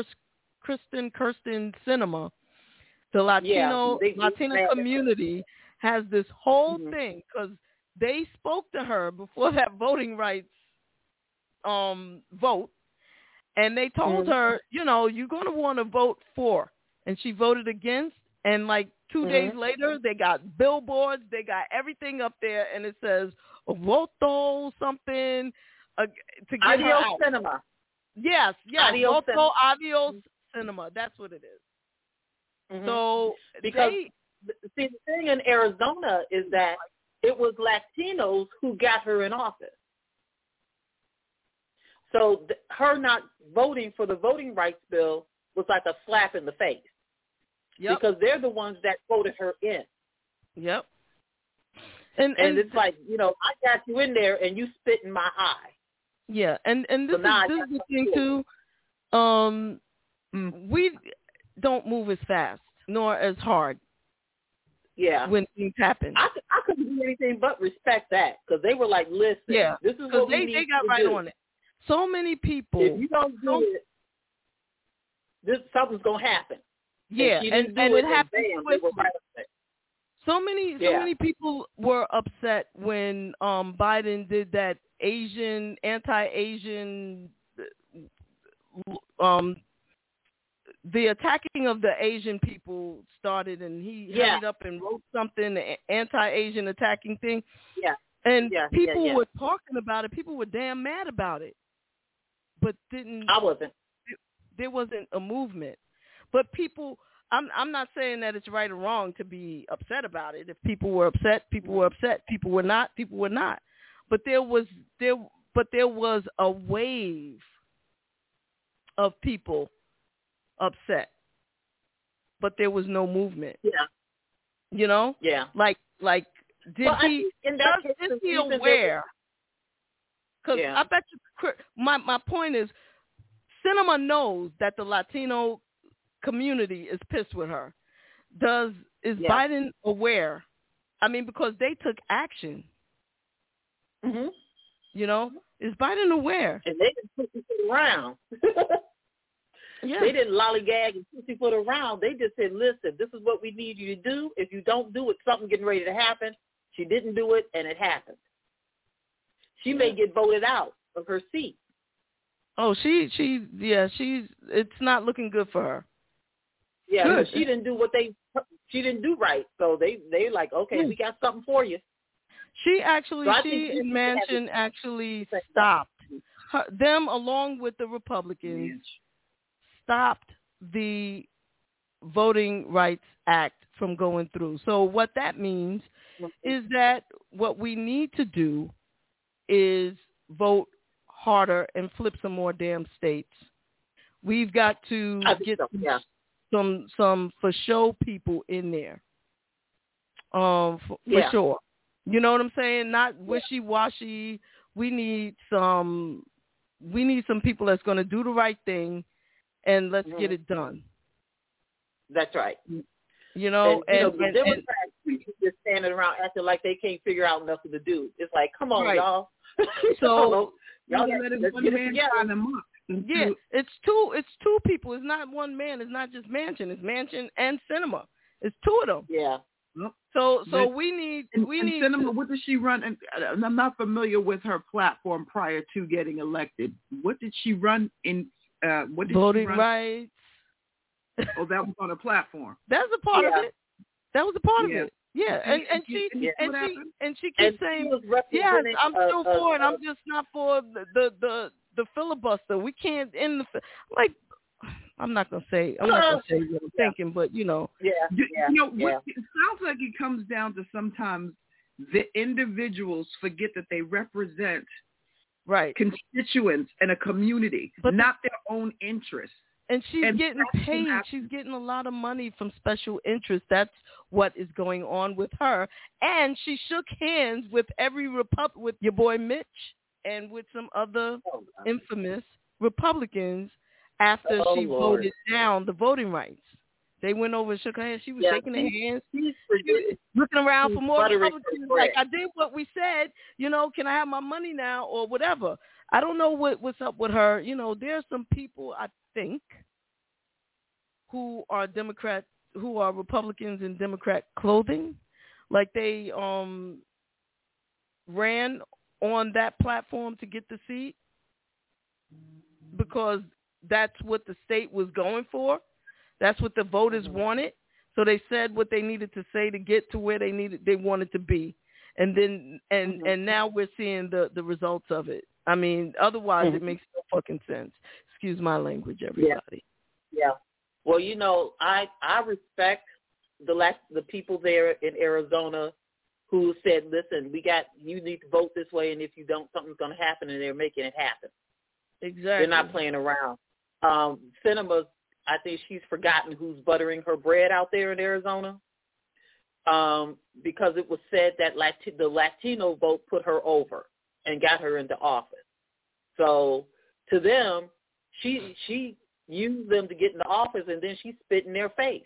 Kirsten Cinema. The Latino community has this whole Mhm. thing because they spoke to her before that voting rights vote, and they told her, you know, you're going to want to vote for, and she voted against, and like 2 days later, they got billboards, they got everything up there, and it says voto something to get her Adios out. Cinema. Yes, Adios voto adios cinema. That's what it is. Mhm. So Because see, the thing in Arizona is that it was Latinos who got her in office. So her not voting for the voting rights bill was like a slap in the face. Yep. Because they're the ones that voted her in. Yep. And it's like, you know, I got you in there and you spit in my eye. Yeah, and this So now is the thing too. We don't move as fast nor as hard. Yeah. When things happen, I couldn't do anything but respect that because they were like, listen, this is what we need they got to right do. on it. So many people. If you don't do it, something's gonna happen. Yeah, and it happened bam, quickly. they were right upset. So many people were upset when Biden did that anti-Asian, the attacking of the Asian people started, and he hurried up and wrote something, the anti-Asian attacking thing. Yeah. And people were talking about it. People were damn mad about it, but I wasn't. There wasn't a movement. But people, I'm not saying that it's right or wrong to be upset about it. If people were upset, people were upset. People were not. But there was a wave of people upset, but there was no movement. Yeah. You know? Yeah. Like is he aware? Because I bet you, my point is, Cinema knows that the Latino community is pissed with her. Is Biden aware? I mean, because they took action. Mm-hmm. You know, is Biden aware? And they didn't pussyfoot around. Yeah. They didn't lollygag and pussyfoot around. They just said, listen, this is what we need you to do. If you don't do it, something getting ready to happen. She didn't do it, and it happened. She may get voted out of her seat. Oh, she's it's not looking good for her. Yeah, good. She didn't do she didn't do right. So they like, okay, we got something for you. She actually, she and Manchin actually stopped them, along with the Republicans, stopped the Voting Rights Act from going through. So what that means is that what we need to do is vote harder and flip some more damn states. We've got to get some for show people in there. For sure. You know what I'm saying? Not wishy-washy. We need some people that's going to do the right thing, and let's get it done. That's right. You know, and the Democrats just standing around acting like they can't figure out nothing to do. It's like, come on, y'all. So y'all let one man sign them up. Yeah, it's two people. It's not one man. It's not just Manchin. It's Manchin and Cinema. It's two of them. Yeah. So we need Cinema. What does she run? And I'm not familiar with her platform prior to getting elected. What did she run in? What did voting she run? rights? Oh, that was on a platform. That's a part of it. That was a part of it. Yeah, and she keeps saying, yes, I'm still for it. I'm just not for the filibuster. We can't end the I'm not gonna say what I'm thinking, but you know. It sounds like it comes down to sometimes the individuals forget that they represent constituents and a community, but not their own interests. And she's getting paid. She's getting a lot of money from special interests. That's what is going on with her. And she shook hands with with your boy Mitch and with some other infamous Republicans after she voted down the voting rights. They went over and shook her hand. She was shaking their hands. She was looking around for more Republicans. Like, I did what we said. You know, can I have my money now or whatever? I don't know what's up with her. You know, there are some people, I think, who are Republicans in Democrat clothing, like they ran on that platform to get the seat because that's what the state was going for. That's what the voters wanted. So they said what they needed to say to get to where they wanted to be. And then and now we're seeing the results of it. I mean, otherwise it makes no fucking sense. Excuse my language, everybody. Yeah. Well, you know, I respect the people there in Arizona who said, listen, you need to vote this way, and if you don't, something's going to happen, and they're making it happen. Exactly. They're not playing around. Cinema, I think she's forgotten who's buttering her bread out there in Arizona, because it was said that the Latino vote put her over and got her into office. So to them, she used them to get into office, and then she spit in their face.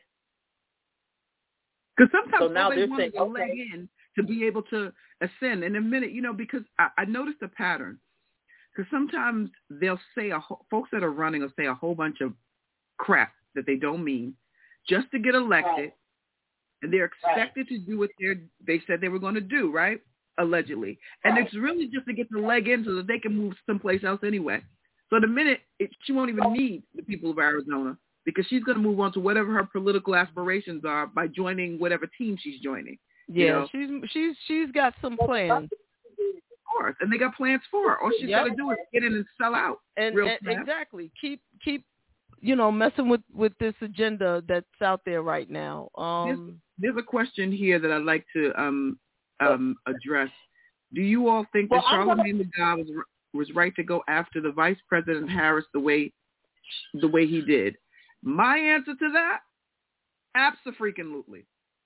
Because sometimes now they want to leg in to be able to ascend in a minute, you know, because I noticed a pattern. Because sometimes they'll say, folks that are running will say a whole bunch of crap that they don't mean just to get elected. Right. And they're expected to do what they said they were going to do, right? Allegedly. And it's really just to get the leg in so that they can move someplace else anyway. So the minute, she won't even need the people of Arizona because she's going to move on to whatever her political aspirations are by joining whatever team she's joining. Yeah, you know? she's got some plans. Of course, and they got plans for her. All she's got to do is get in and sell out. And exactly. Keep messing with this agenda that's out there right now. There's a question here that I'd like to address. Do you all think that Charlamagne the God was right to go after the Vice President Harris the way he did? My answer to that, abso-freaking-lutely.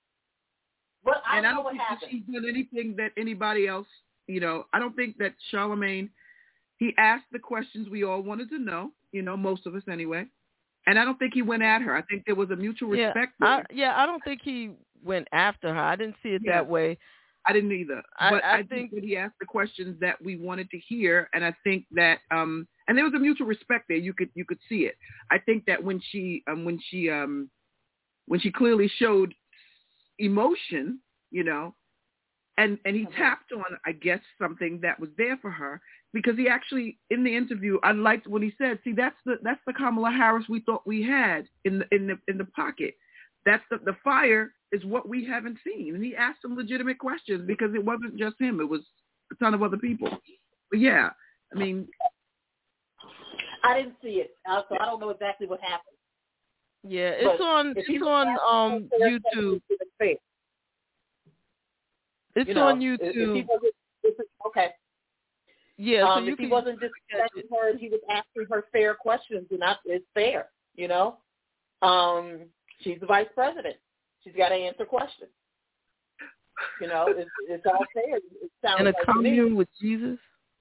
But I don't think that she's done anything that anybody else, you know, I don't think that Charlamagne, he asked the questions we all wanted to know, you know, most of us anyway. And I don't think he went at her. I think there was a mutual respect there. I don't think he went after her. I didn't see it that way. I didn't either. But I think that he asked the questions that we wanted to hear, and I think that and there was a mutual respect there. You could see it. I think that when she clearly showed emotion, you know, and he tapped on, I guess, something that was there for her, because he actually, in the interview, I liked what he said. See, that's the Kamala Harris we thought we had in the pocket. That's the fire is what we haven't seen. And he asked some legitimate questions because it wasn't just him. It was a ton of other people. But yeah, I mean. I didn't see it, so I don't know exactly what happened. Yeah, it's on YouTube. It's on YouTube. Okay. Yeah, so if he wasn't just asking her, he was asking her fair questions, and it's fair, you know. She's the vice president. She's got to answer questions. You know, it's all fair. It sounds in a like commune with Jesus.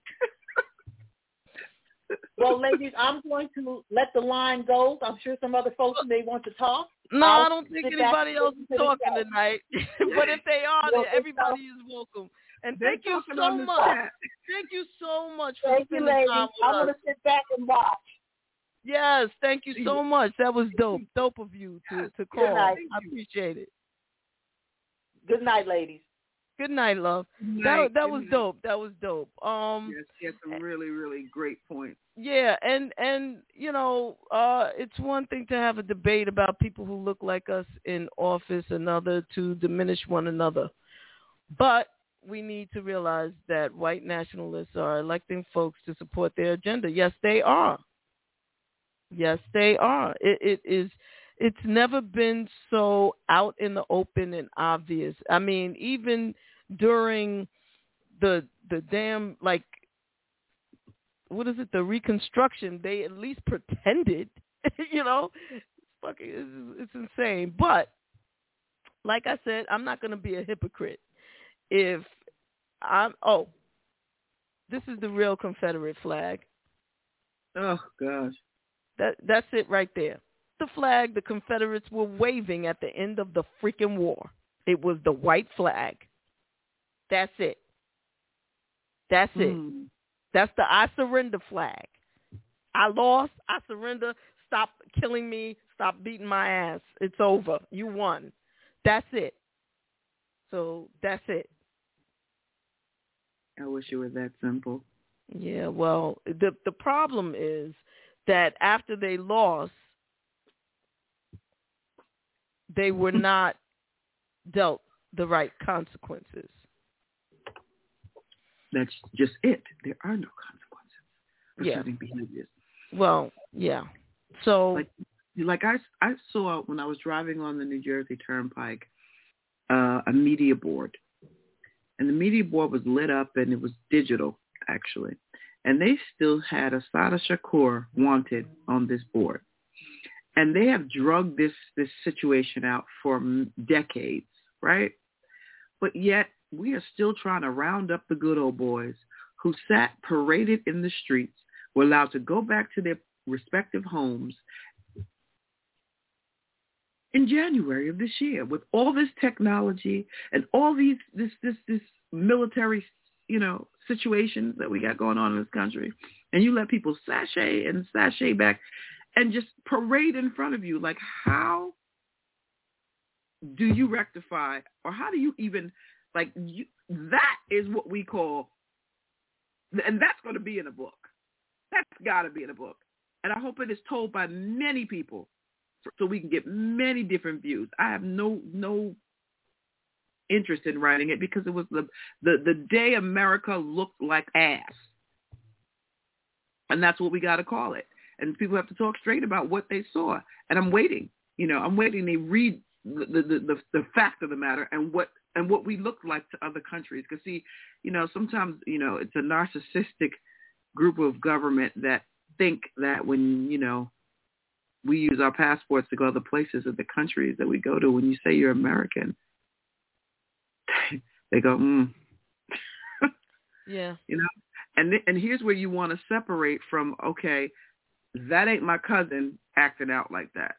Well, ladies, I'm going to let the line go. I'm sure some other folks may want to talk. No, I don't think anybody else is talking tonight. But if they are, then everybody is welcome. And thank you so much. Thank you so much for spending time with us. I'm going to sit back and watch. Yes, thank you so much. That was dope. Dope of you to call. I appreciate it. Good night, ladies. Good night, love. That was dope. That was dope. Yes, some really, really great points. Yeah, and you know, it's one thing to have a debate about people who look like us in office, another to diminish one another. But we need to realize that white nationalists are electing folks to support their agenda. Yes, they are. Yes, they are. It's never been so out in the open and obvious. I mean, even during the damn, like, what is it, the Reconstruction, they at least pretended, you know, it's insane. But like I said, I'm not going to be a hypocrite. This is the real Confederate flag. Oh, gosh. That's it right there. The flag the Confederates were waving at the end of the freaking war. It was the white flag. That's it. That's it. That's the I surrender flag. I lost. I surrender. Stop killing me. Stop beating my ass. It's over. You won. That's it. So that's it. I wish it were that simple. Yeah, well, the problem is that after they lost, they were not dealt the right consequences. That's just it. There are no consequences for Yeah. certain behaviors. Well, yeah. So, like I saw when I was driving on the New Jersey Turnpike, a media board, and the media board was lit up, and it was digital actually, and they still had Assata Shakur wanted on this board, and they have drugged this situation out for decades, right? But yet we are still trying to round up the good old boys who sat paraded in the streets, were allowed to go back to their respective homes in January of this year with all this technology and all this military, situations that we got going on in this country. And you let people sashay back and just parade in front of you. Like, how do you rectify, or how do you even, that is what we call, and that's going to be in a book. That's got to be in a book. And I hope it is told by many people so we can get many different views. I have no interest in writing it because it was the day America looked like ass. And that's what we got to call it. And people have to talk straight about what they saw. And I'm waiting. I'm waiting to read the fact of the matter and what we look like to other countries. Because, see, sometimes, it's a narcissistic group of government that think that when, we use our passports to go other places of the countries that we go to, when you say you're American, they go, Yeah. And here's where you want to separate from, okay, that ain't my cousin acting out like that,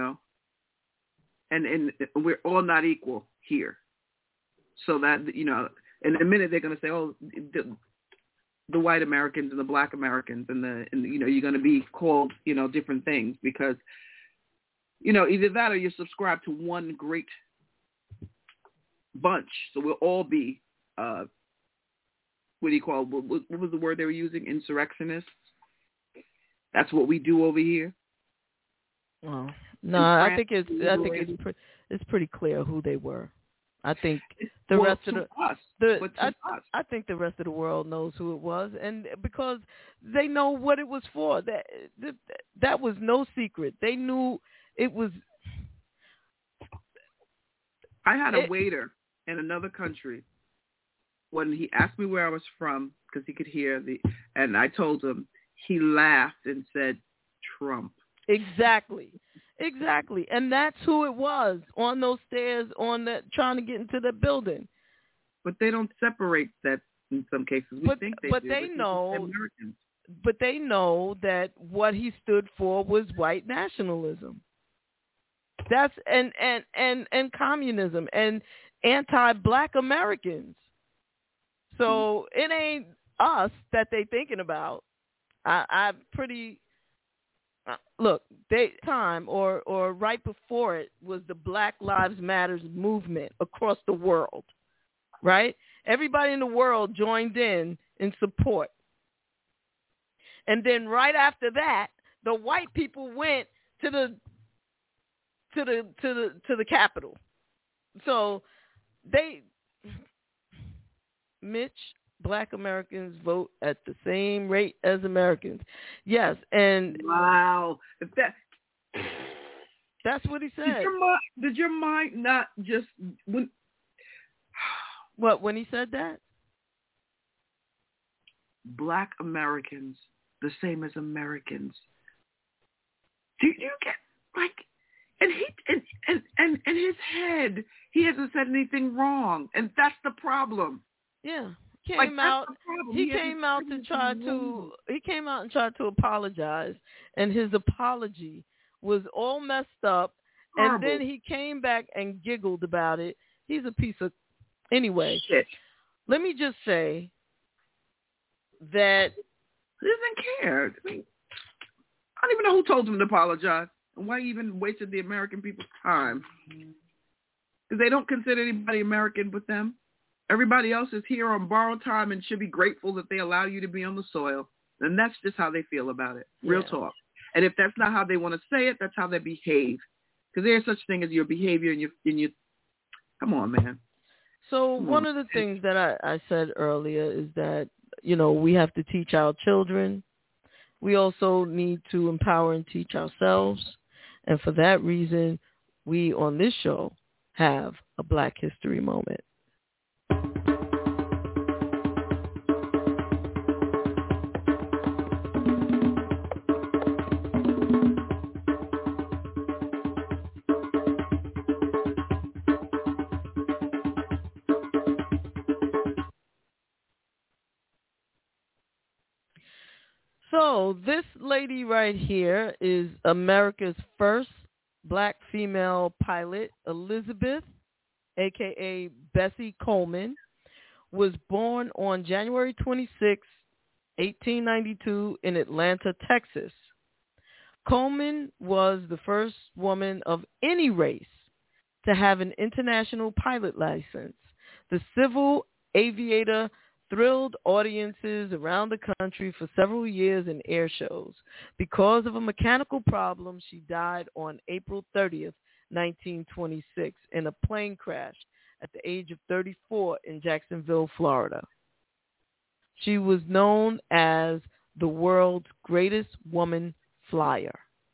and we're all not equal here. So that, in a minute they're going to say, oh, the white Americans and the black Americans and you're going to be called, different things because, either that or you're subscribed to one great bunch. So we'll all be, what was the word they were using? Insurrectionists. That's what we do over here. Well, no, I think it's pretty clear who they were. I think the rest of I think the rest of the world knows who it was, and because they know what it was for. That was no secret. They knew it was. I had a waiter in another country when he asked me where I was from because he could hear and I told him. He laughed and said, "Trump." Exactly. And that's who it was on those stairs trying to get into the building. But they don't separate that in some cases. They know that what he stood for was white nationalism. That's and communism and anti-black Americans. So it ain't us that they thinking about. I'm pretty look, time or right before it was the Black Lives Matters movement across the world, right? Everybody in the world joined in support. And then right after that, the white people went to the Capitol. So Mitch, Black Americans vote at the same rate as Americans. Yes, and wow, that's what he said. Did your mind not just when he said that? Black Americans, the same as Americans. Do you get And in his head, he hasn't said anything wrong, and that's the problem. Yeah. He came out and tried to apologize, and his apology was all messed up. Horrible. And then he came back and giggled about it. He's a piece of anyway. Shit. Let me just say that he doesn't care. I don't even know who told him to apologize and why he even wasted the American people's time. because they don't consider anybody American but them. Everybody else is here on borrowed time and should be grateful that they allow you to be on the soil. And that's just how they feel about it. Real talk. And if that's not how they want to say it, that's how they behave. Because there's such thing as your behavior and your come on, man. So one of the things that I said earlier is that, you know, we have to teach our children. We also need to empower and teach ourselves. And for that reason, we on this show have a Black History Moment. So this lady right here is America's first Black female pilot. Elizabeth, a.k.a. Bessie Coleman, was born on January 26, 1892 in Atlanta, Texas. Coleman was the first woman of any race to have an international pilot license. The civil aviator thrilled audiences around the country for several years in air shows. Because of a mechanical problem, she died on April 30th, 1926, in a plane crash at the age of 34 in Jacksonville, Florida. She was known as the world's greatest woman flyer.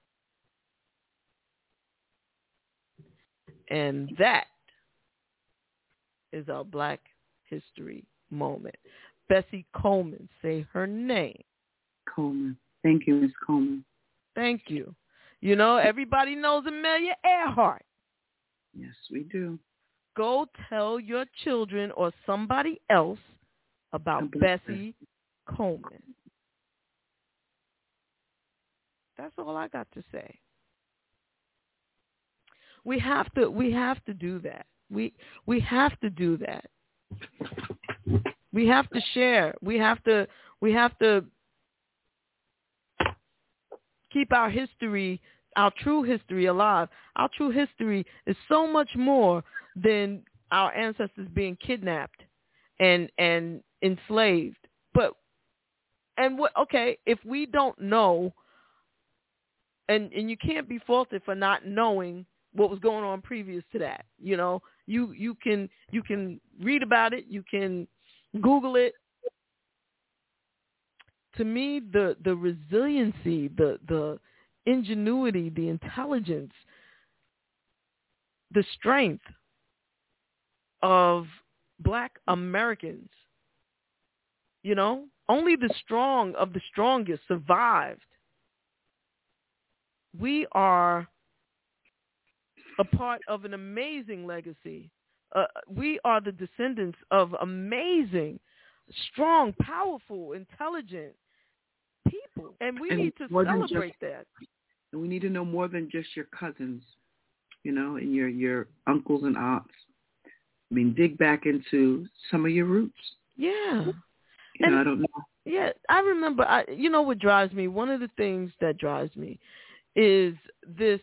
And that is our Black History Moment. Bessie Coleman, say her name. Coleman. Thank you, Ms. Coleman. Thank you. You know, everybody knows Amelia Earhart. Yes, we do. Go tell your children or somebody else about Bessie Coleman. That's all I got to say. We have to do that. We have to do that. We have to share. We have to keep our history, our true history alive. Our true history is so much more than our ancestors being kidnapped and enslaved. If we don't know, and you can't be faulted for not knowing what was going on previous to that. You know, you can read about it, you can Google it. To me, the resiliency, the ingenuity, the intelligence, the strength of Black Americans, you know, only the strong of the strongest survived. We are a part of an amazing legacy. We are the descendants of amazing, strong, powerful, intelligent people, and we need to celebrate that. And we need to know more than just your cousins, you know, and your uncles and aunts. I mean, dig back into some of your roots. Yeah. You know, I don't know. Yeah, I remember, you know what drives me? One of the things that drives me is this,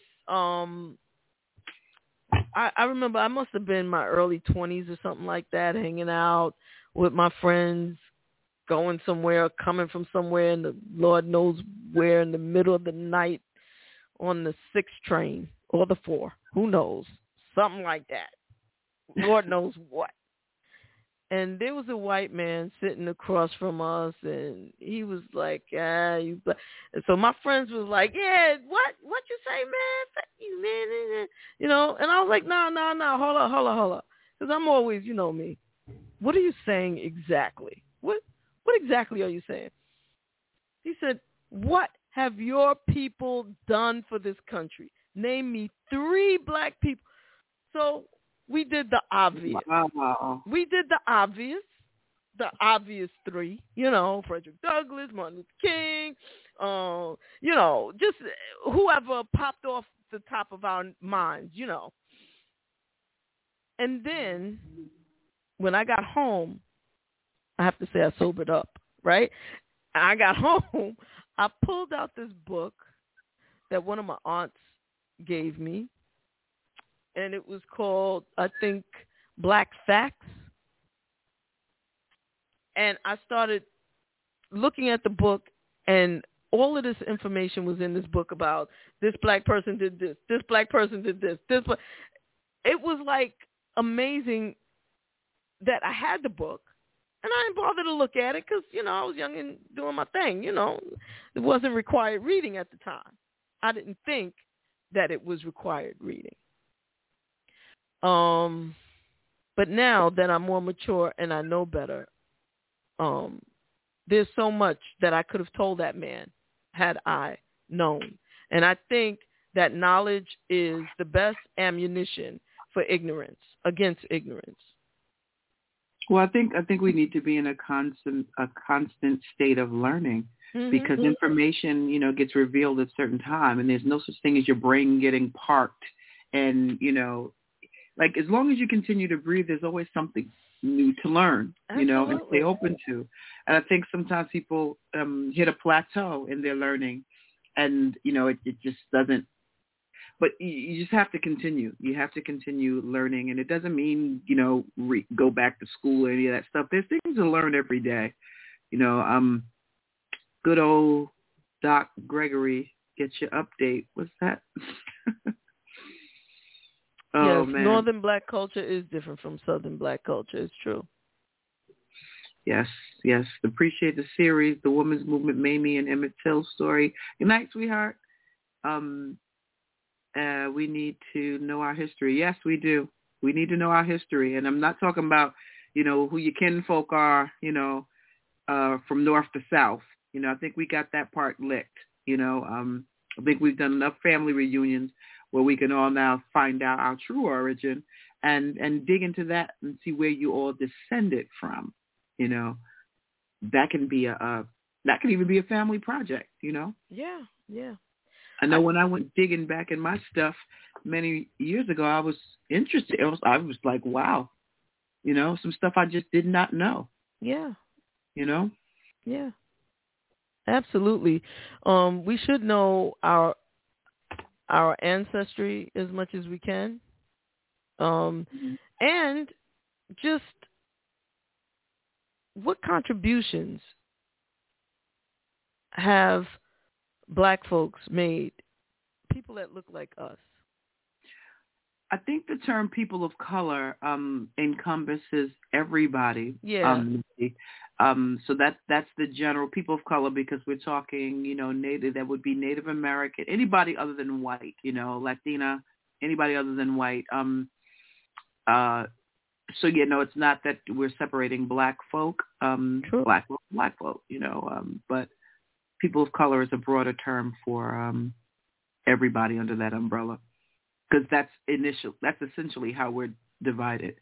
I remember I must have been in my early 20s or something like that, hanging out with my friends, going somewhere, coming from somewhere, in the Lord knows where, in the middle of the night on the 6 train or the 4, who knows, something like that. Lord knows what. And there was a white man sitting across from us, and he was like, you. And so my friends was like, yeah, what you say, man? Fuck you, man. You know, and I was like, no, hold up. Because I'm always, you know me. What are you saying exactly? What exactly are you saying? He said, what have your people done for this country? Name me 3 Black people. So we did the obvious. Wow. We did the obvious 3, you know, Frederick Douglass, Martin Luther King, you know, just whoever popped off the top of our minds, you know. And then when I got home, I have to say I sobered up, right? I got home, I pulled out this book that one of my aunts gave me, and it was called, I think, Black Facts. And I started looking at the book, and all of this information was in this book about this black person did this black person did this. It was like amazing that I had the book, and I didn't bother to look at it because, I was young and doing my thing. It wasn't required reading at the time. I didn't think that it was required reading. But now that I'm more mature and I know better, there's so much that I could have told that man had I known. And I think that knowledge is the best ammunition for ignorance, against ignorance. Well, I think we need to be in a constant state of learning, because information, gets revealed at a certain time, and there's no such thing as your brain getting parked. And, like, as long as you continue to breathe, there's always something new to learn, and stay open to. And I think sometimes people hit a plateau in their learning, and, it just doesn't. But you just have to continue. You have to continue learning, and it doesn't mean, go back to school or any of that stuff. There's things to learn every day. Good old Doc Gregory gets your update. What's that? Yes, man. Northern black culture is different from Southern black culture. It's true. Yes. Appreciate the series, The Women's Movement, Mamie and Emmett Till's story. Good night, sweetheart. We need to know our history. Yes, we do. We need to know our history. And I'm not talking about, who your kinfolk are, from north to south. I think we got that part licked. I think we've done enough family reunions where we can all now find out our true origin and dig into that and see where you all descended from. That can be that can even be a family project. Yeah. I know when I went digging back in my stuff many years ago, I was interested. I was like, wow, some stuff I just did not know. Yeah. Yeah. Absolutely. We should know our ancestry as much as we can. And just what contributions have black folks made, people that look like us? I think the term people of color encompasses everybody. Yeah. So that's the general people of color, because we're talking, Native, that would be Native American, anybody other than white, Latina, anybody other than white. So, it's not that we're separating black folk, black folk, but people of color is a broader term for everybody under that umbrella, because that's essentially how we're divided.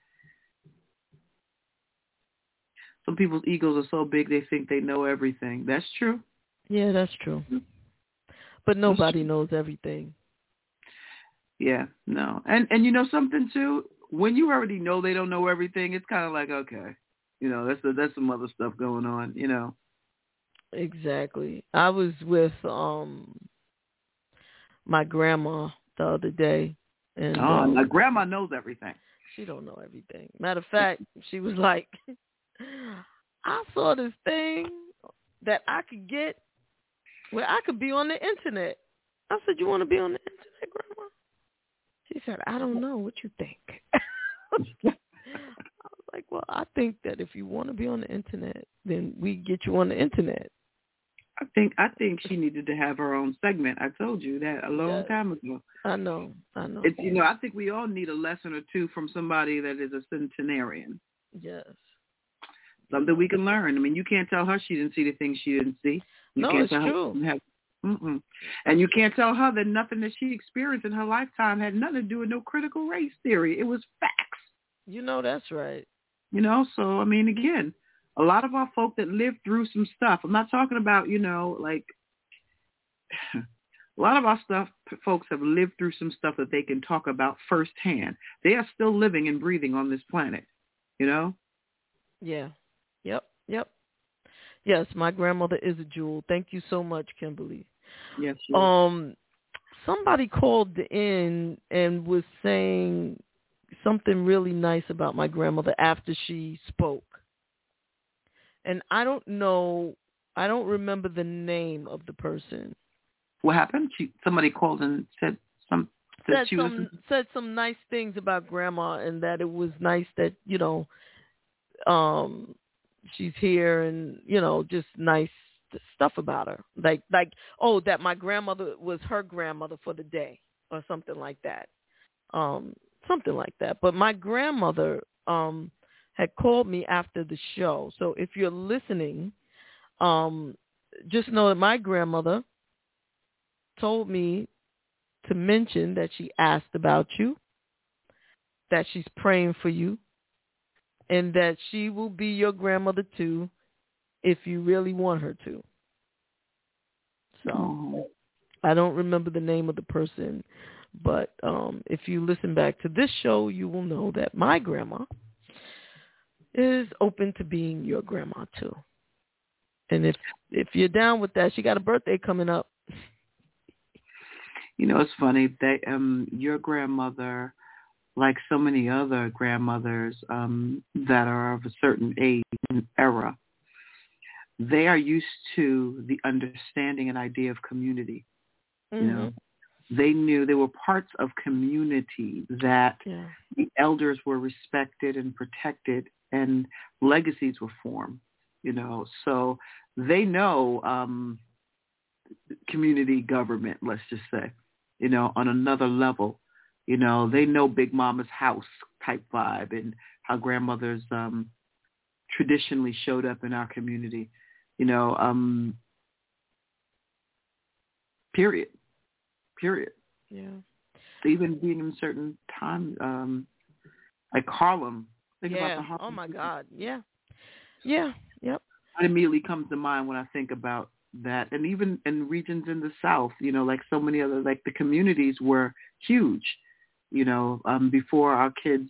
Some people's egos are so big they think they know everything. That's true. Yeah, that's true. But nobody knows everything. Yeah, no. And something too, when you already know they don't know everything, it's kind of like, okay, that's some other stuff going on, Exactly. I was with my grandma the other day, and my grandma knows everything. She don't know everything. Matter of fact, she was like, I saw this thing that I could get where I could be on the internet. I said, you want to be on the internet, Grandma? She said, I don't know. What you think? I was like, well, I think that if you want to be on the internet, then we get you on the internet. I think she needed to have her own segment. I told you that a long time ago. I know. It's, I think we all need a lesson or two from somebody that is a centenarian. Yes. Something we can learn. I mean, you can't tell her she didn't see the things she didn't see. It's true. And you can't tell her that nothing that she experienced in her lifetime had nothing to do with no critical race theory. It was facts. That's right. So, I mean, again, a lot of our folk that lived through some stuff. I'm not talking about, like, a lot of our folks have lived through some stuff that they can talk about firsthand. They are still living and breathing on this planet, Yeah. Yep. Yes, my grandmother is a jewel. Thank you so much, Kimberly. Yes. Sure. somebody called in and was saying something really nice about my grandmother after she spoke. And I don't remember the name of the person. What happened? Somebody called and said some nice things about Grandma, and that it was nice that, she's here, and, just nice stuff about her. Like, that my grandmother was her grandmother for the day or something like that. Something like that. But my grandmother had called me after the show. So if you're listening, just know that my grandmother told me to mention that she asked about you, that she's praying for you, and that she will be your grandmother too if you really want her to. So I don't remember the name of the person, but if you listen back to this show, you will know that my grandma is open to being your grandma too. And if you're down with that, she got a birthday coming up. It's funny. Your grandmother, like so many other grandmothers that are of a certain age and era, they are used to the understanding and idea of community. Mm-hmm. They knew they were parts of community, that the elders were respected and protected, and legacies were formed. So they know community government, let's just say, on another level. They know Big Mama's house type vibe and how grandmothers traditionally showed up in our community, period. Yeah. Even being in certain time, like Harlem. Think about the Harlem. Oh my God. Yeah. Yeah. Yep. It immediately comes to mind when I think about that. And even in regions in the South, like so many other, like the communities were huge, before our kids,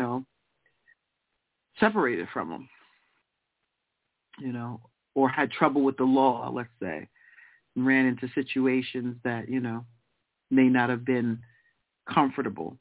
separated from them, or had trouble with the law, let's say, and ran into situations that, may not have been comfortable.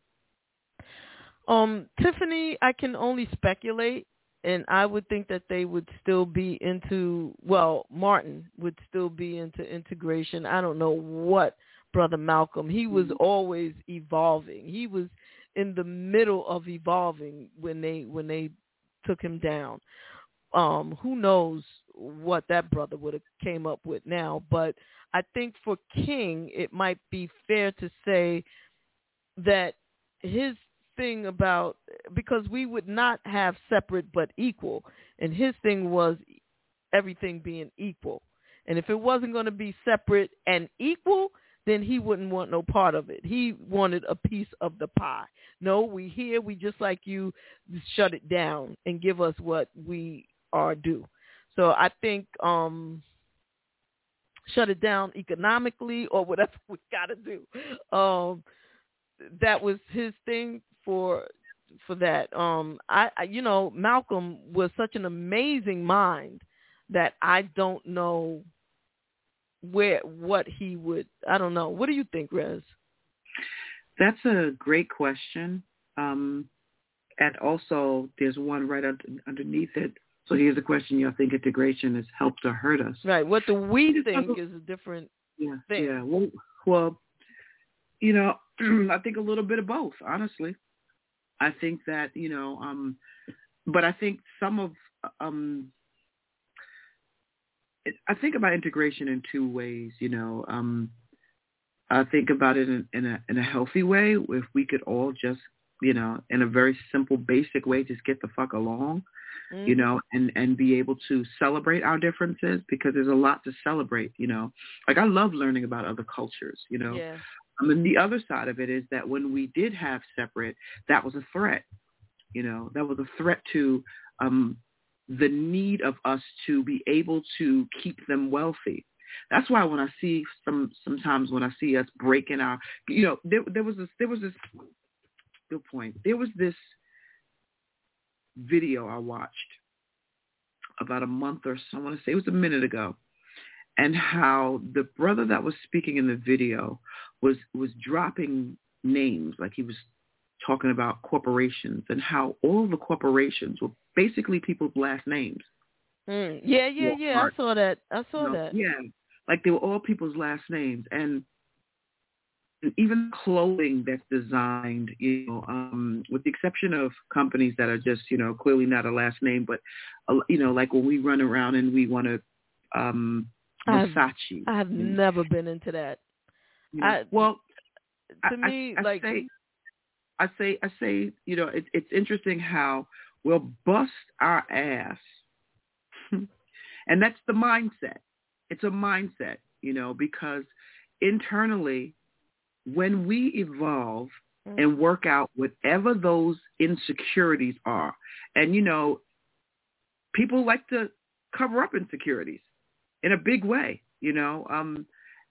Tiffany, I can only speculate, and I would think that they would still be Martin would still be into integration. I don't know what Brother Malcolm, he was always evolving. He was in the middle of evolving when they took him down. Who knows what that brother would have came up with now, but I think for King, it might be fair to say that his thing about, because we would not have separate but equal, and his thing was everything being equal. And if it wasn't going to be separate and equal, then he wouldn't want no part of it. He wanted a piece of the pie. No, we here, we just like you, shut it down and give us what we are due. So I think shut it down economically or whatever we got to do. That was his thing for that. Malcolm was such an amazing mind that I don't know what he would. I don't know. What do you think, Rez? That's a great question. And also, there's one right underneath it. So here's the question: you think integration has helped or hurt us? Right. What do we think is a different thing? Yeah. Well, I think a little bit of both, honestly. I think that, but I think some of, I think about integration in two ways, I think about it in a healthy way, if we could all just, in a very simple, basic way, just get the fuck along, and be able to celebrate our differences, because there's a lot to celebrate, Like, I love learning about other cultures, Yeah. I mean, the other side of it is that when we did have separate, that was a threat, that was a threat to the need of us to be able to keep them wealthy. That's why when I see sometimes when I see us breaking our, there was this good point. There was this video I watched about a month or so, I want to say it was a minute ago. and how the brother that was speaking in the video was dropping names, like he was talking about corporations and how all the corporations were basically people's last names. Yeah. I saw that. Yeah, like they were all people's last names, and even clothing that's designed, with the exception of companies that are just, clearly not a last name, but, like when we run around and we want to, Versace. I've never been into that. I say, it's interesting how we'll bust our ass. And that's the mindset. It's a mindset, because internally, when we evolve and work out whatever those insecurities are, and, people like to cover up insecurities in a big way, and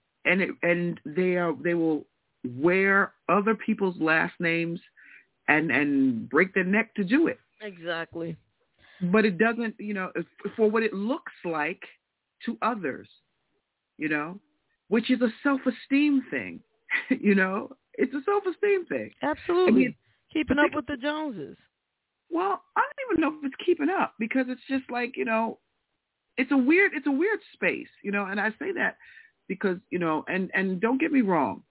they will wear other people's last names and break their neck to do it. Exactly. But it doesn't, for what it looks like to others, which is a self-esteem thing, it's a self-esteem thing. Absolutely. Keeping up with the Joneses. Well, I don't even know if it's keeping up, because it's just like, it's a weird space, and I say that because, and don't get me wrong,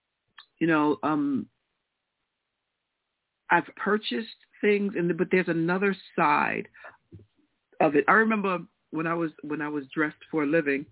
I've purchased things, but there's another side of it. I remember when I was dressed for a living,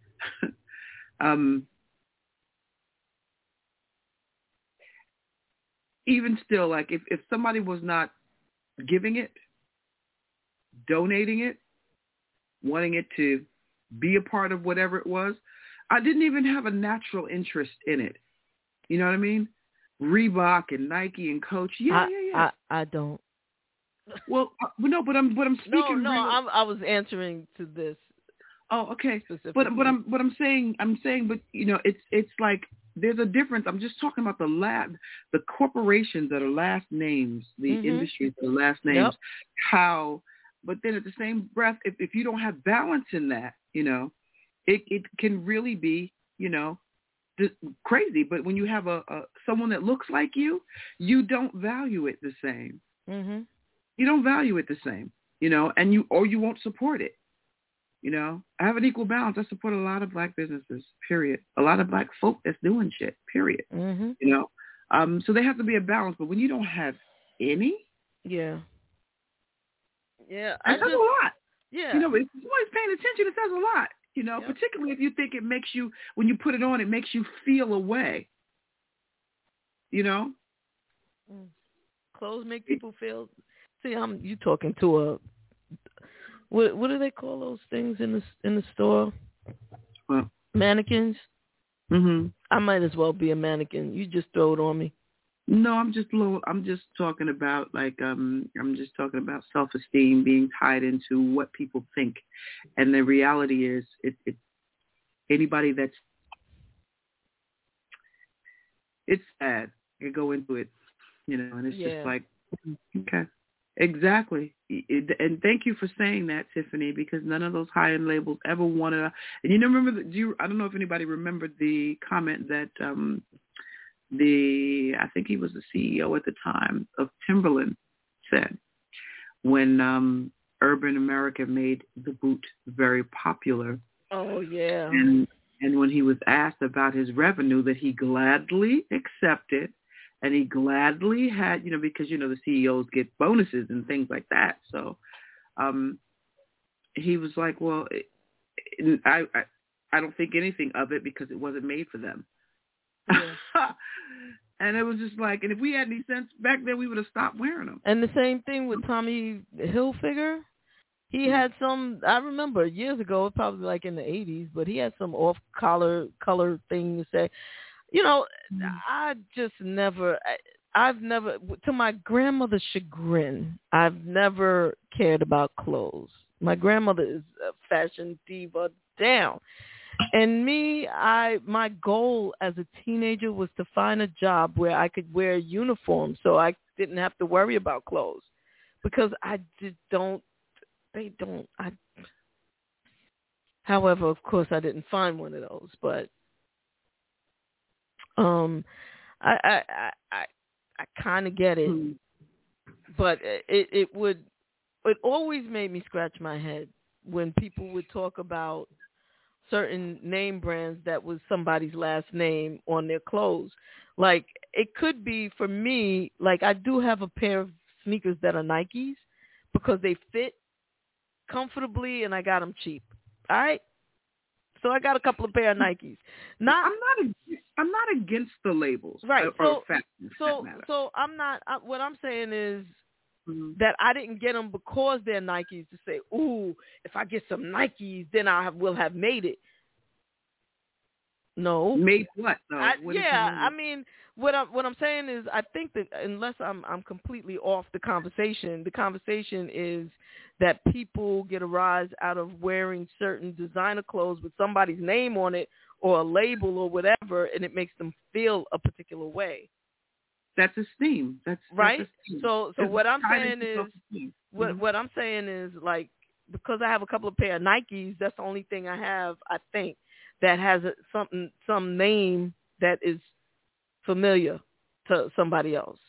even still, like if somebody was not giving it, donating it, wanting it to be a part of whatever it was, I didn't even have a natural interest in it. You know what I mean? Reebok and Nike and Coach. Yeah. I don't. Well, no, but I'm speaking. I was answering to this. Oh, okay. But I'm saying, but it's like there's a difference. I'm just talking about the corporations that are last names, the industries that are last names. Yep. How, but then at the same breath, if you don't have balance in that, it can really be, crazy. But when you have someone that looks like you don't value it the same. Mm-hmm. You don't value it the same, and you won't support it. I have an equal balance. I support a lot of Black businesses, period. A lot of Black folk that's doing shit, period. Mm-hmm. So there has to be a balance. But when you don't have any, yeah, that says a lot. Yeah, if somebody's paying attention, it says a lot. Yep. Particularly if you think it makes you, when you put it on, it makes you feel a way. Clothes make people feel. See, you talking to what do they call those things in the store? Well, mannequins. Mm-hmm. I might as well be a mannequin. You just throw it on me. No, I'm just talking about I'm just talking about self-esteem being tied into what people think, and the reality is it's anybody that's, it's sad. You go into it, and it's just like, okay. Exactly. And thank you for saying that, Tiffany, because none of those high-end labels ever wanted and remember, I don't know if anybody remembered the comment that I think he was the CEO at the time of Timberland said when Urban America made the boot very popular. Oh, yeah. And when he was asked about his revenue, that he gladly accepted. And he gladly had, because, the CEOs get bonuses and things like that. So he was like, well, I don't think anything of it because it wasn't made for them. Yeah. And it was just like, and if we had any sense back then, we would have stopped wearing them. And the same thing with Tommy Hilfiger. He had some, I remember years ago, probably like in the 80s, but he had some off-collar thing to say. I just I've never, to my grandmother's chagrin, I've never cared about clothes. My grandmother is a fashion diva down. And my goal as a teenager was to find a job where I could wear a uniform so I didn't have to worry about clothes. Because I However, of course, I didn't find one of those. But I kind of get it. But it always made me scratch my head when people would talk about certain name brands that was somebody's last name on their clothes. Like, it could be, for me, like, I do have a pair of sneakers that are Nikes because they fit comfortably and I got them cheap. All right? So I got a couple of pair of Nikes. I'm not against the labels. Right. Or so I'm not, what I'm saying is, that I didn't get them because they're Nikes to say, ooh, if I get some Nikes, then I will have made it. No. Made what, though? I mean, what I'm saying is, I think that unless I'm completely off the conversation is that people get a rise out of wearing certain designer clothes with somebody's name on it or a label or whatever, and it makes them feel a particular way. That's esteem. That's right. That's esteem. So what I'm saying is, what I'm saying is, like, because I have a couple of pair of Nikes, that's the only thing I have, I think, that has some name that is familiar to somebody else.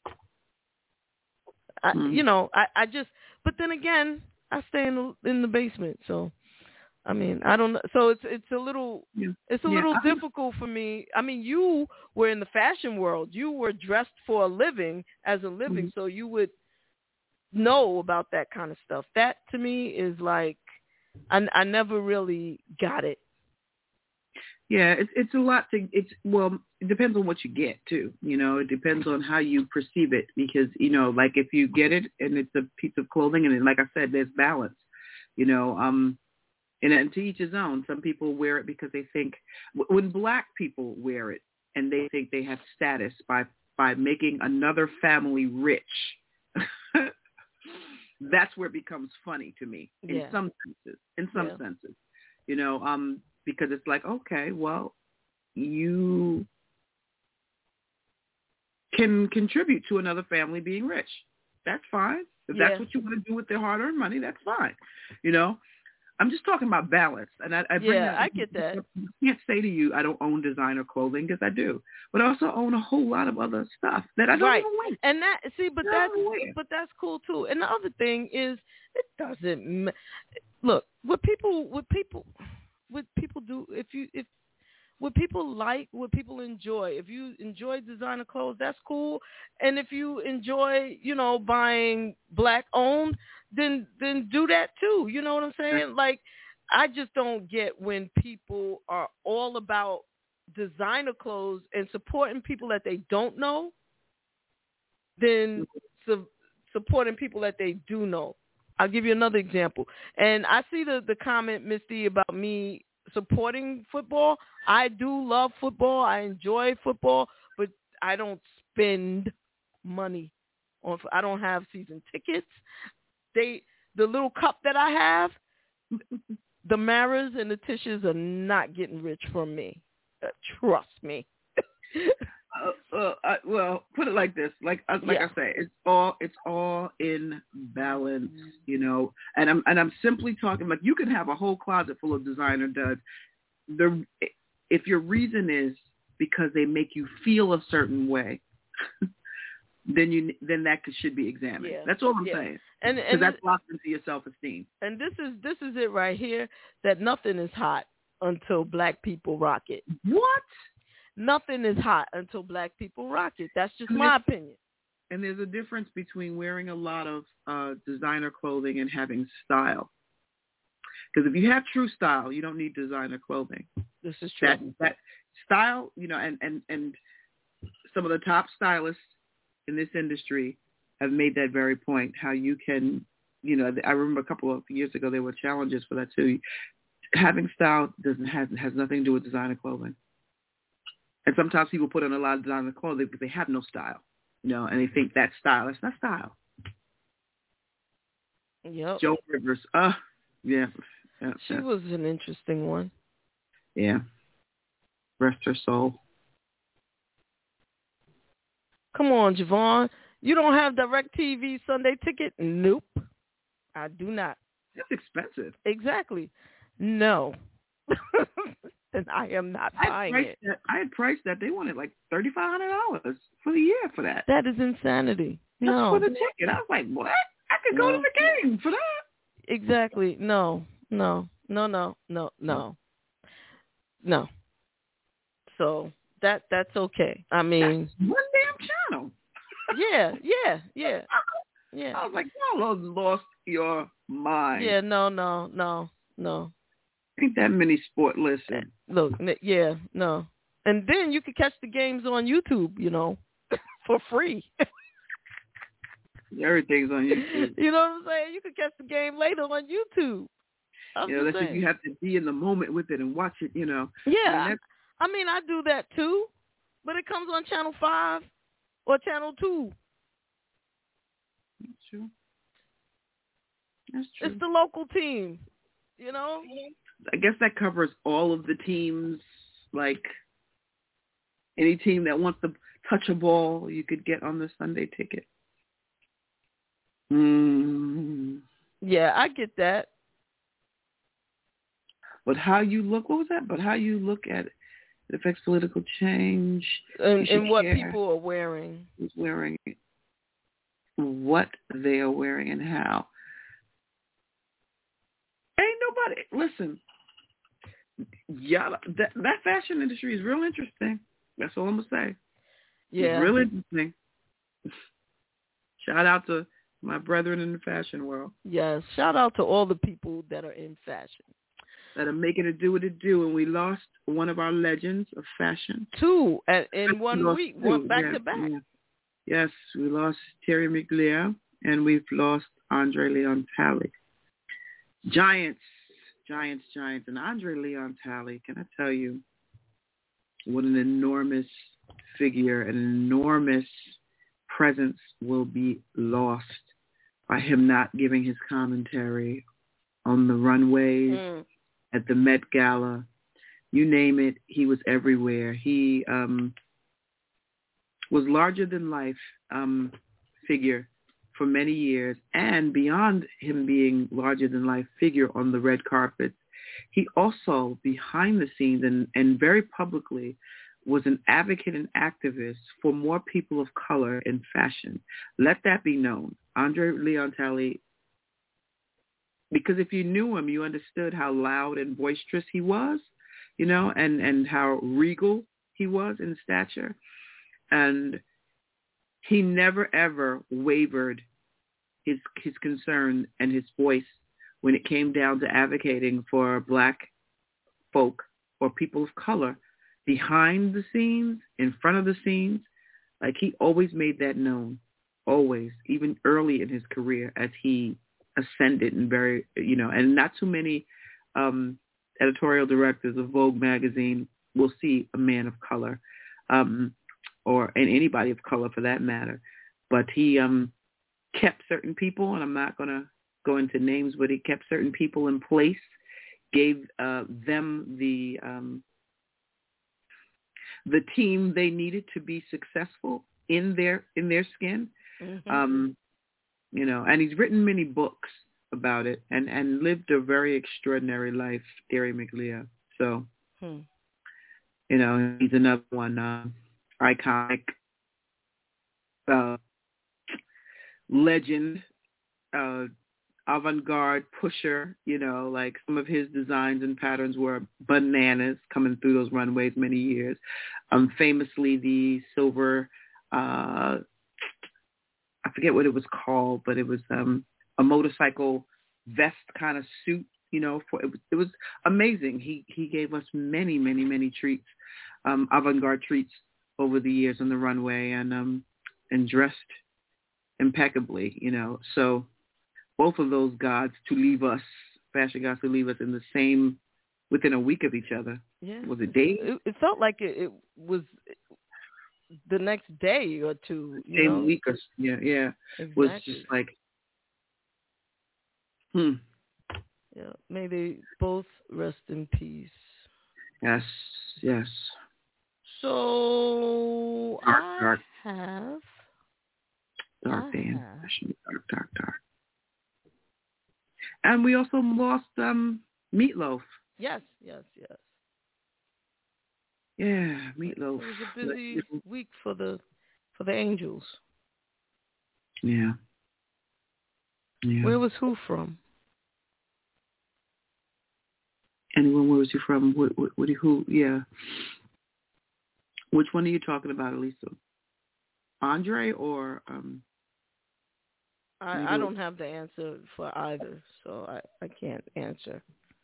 I just, but then again, I stay in the basement, so. I mean, I don't know. So it's a little difficult for me. I mean, you were in the fashion world. You were dressed for a living as a living, so you would know about that kind of stuff. That to me is like, I never really got it. Yeah, it's a lot to. It depends on what you get too. It depends on how you perceive it because like if you get it and it's a piece of clothing and like I said, there's balance. And to each his own. Some people wear it because they think, when black people wear it and they think they have status by making another family rich, that's where it becomes funny to me in some senses. Because it's like, okay, well, you can contribute to another family being rich. That's fine. If that's what you want to do with their hard-earned money, that's fine. I'm just talking about balance, and I get that. I can't say to you I don't own designer clothing because I do, but I also own a whole lot of other stuff that I don't even like. And that's cool too. And the other thing is, it doesn't look what people do. If what people like, what people enjoy. If you enjoy designer clothes, that's cool. And if you enjoy, buying black owned, then do that too. You know what I'm saying? Like, I just don't get when people are all about designer clothes and supporting people that they don't know, then supporting people that they do know. I'll give you another example. And I see the comment, Misty, about me supporting football. I do love football. I enjoy football, but I don't spend money on. I don't have season tickets. The little cup that I have, the Maras and the Tishes are not getting rich from me. Trust me. Well, put it like this. Like I say, it's all in balance, And I'm simply talking like you can have a whole closet full of designer duds. If your reason is because they make you feel a certain way, then that should be examined. Yeah. That's all I'm saying. And that's locked into your self-esteem. And this is it right here. That nothing is hot until black people rock it. What? Nothing is hot until black people rock it. That's just my opinion. And there's a difference between wearing a lot of designer clothing and having style. Because if you have true style, you don't need designer clothing. This is true. That style, and some of the top stylists in this industry have made that very point, how you can, I remember a couple of years ago there were challenges for that too. Having style has nothing to do with designer clothing. And sometimes people put on a lot of designer clothing because they have no style, and they think that's style. It's not style. Yep. Joan Rivers. Yeah. She was an interesting one. Yeah. Rest her soul. Come on, Javon. You don't have DirecTV Sunday ticket? Nope. I do not. That's expensive. Exactly. No. And I am not buying it. I had priced that. They wanted like $3,500 for the year for that. That is insanity. Just No. for the ticket. I was like, what? I could go to the game for that. Exactly. No. So that's okay. I mean, that's one damn channel. Yeah. I was like, y'all lost your mind. Yeah, no. Ain't that many sport listen. Look, yeah, no. And then you could catch the games on YouTube, for free. Everything's on YouTube. You know what I'm saying? You could catch the game later on YouTube. That's if you have to be in the moment with it and watch it, Yeah. I mean, I do that too, but it comes on Channel 5 or Channel 2. That's true. It's the local team, I guess that covers all of the teams. Like any team that wants to touch a ball, you could get on the Sunday ticket. Yeah, I get that. But how you look, what was that? But how you look at it affects political change. And what people are wearing. Who's wearing it, what they are wearing, and how. Ain't nobody, listen, that fashion industry is real interesting. That's all I'm going to say. Yeah. It's real interesting. Shout out to my brethren in the fashion world. Yes, shout out to all the people that are in fashion. That are making it do what it do. And we lost one of our legends of fashion. Two in 1 week, back to back. Yeah. Yes, we lost Thierry Mugler and we've lost Andre Leon Talley. Giants. And Andre Leon Talley, can I tell you what an enormous figure, an enormous presence will be lost by him not giving his commentary on the runways, at the Met Gala. You name it, he was everywhere. He was larger than life figure for many years, and beyond him being larger than life figure on the red carpet, he also behind the scenes and very publicly was an advocate and activist for more people of color in fashion. Let that be known. Andre Leon Talley, because if you knew him, you understood how loud and boisterous he was, and how regal he was in stature. And he never, ever wavered his concern and his voice when it came down to advocating for Black folk or people of color behind the scenes, in front of the scenes. Like, he always made that known, always, even early in his career as he ascended and and not too many editorial directors of Vogue magazine will see a man of color, and anybody of color for that matter. But he kept certain people, and I'm not going to go into names, but he kept certain people in place, gave them the team they needed to be successful in their skin. Mm-hmm. And he's written many books about it and lived a very extraordinary life, Thierry Mugler. So, he's another one, iconic legend, avant-garde pusher, like some of his designs and patterns were bananas coming through those runways many years. Famously, the silver, I forget what it was called, but it was a motorcycle vest kind of suit, it was amazing. He gave us many, many, many treats, avant-garde treats over the years on the runway, and dressed impeccably, So both of those gods fashion gods to leave us in the same, within a week of each other. Yeah. Was it days? It felt like it was the next day or two. Same week or yeah. Exactly. It was just like, Yeah. May they both rest in peace. Yes. So dark. I have dark. And we also lost Meatloaf. Yes. Yeah, It Meatloaf. was a busy week for the Angels. Yeah. Where was who from? Anyone, where was he from? Who? Yeah. Which one are you talking about, Elisa? Andre or I don't have the answer for either, so I can't answer.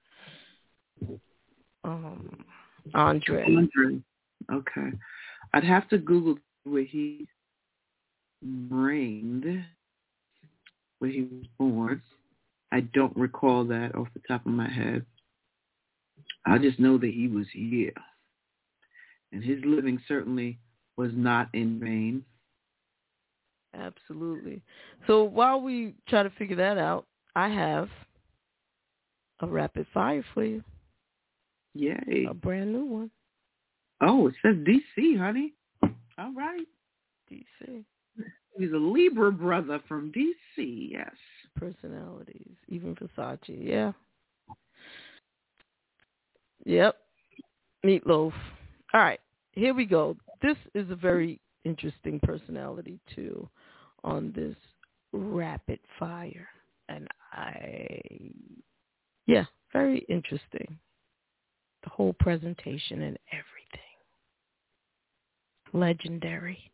Andre. Okay. I'd have to Google where he reigned, where he was born. I don't recall that off the top of my head. I just know that he was here. And his living certainly was not in vain. Absolutely. So while we try to figure that out, I have a rapid fire for you. Yay. A brand new one. Oh, it says DC, honey. All right. DC. He's a Libra brother from DC, yes. Personalities, even Versace, yeah. Yep. Meatloaf. All right, here we go. This is a very interesting personality, too, on this rapid fire. And very interesting. The whole presentation and everything. Legendary.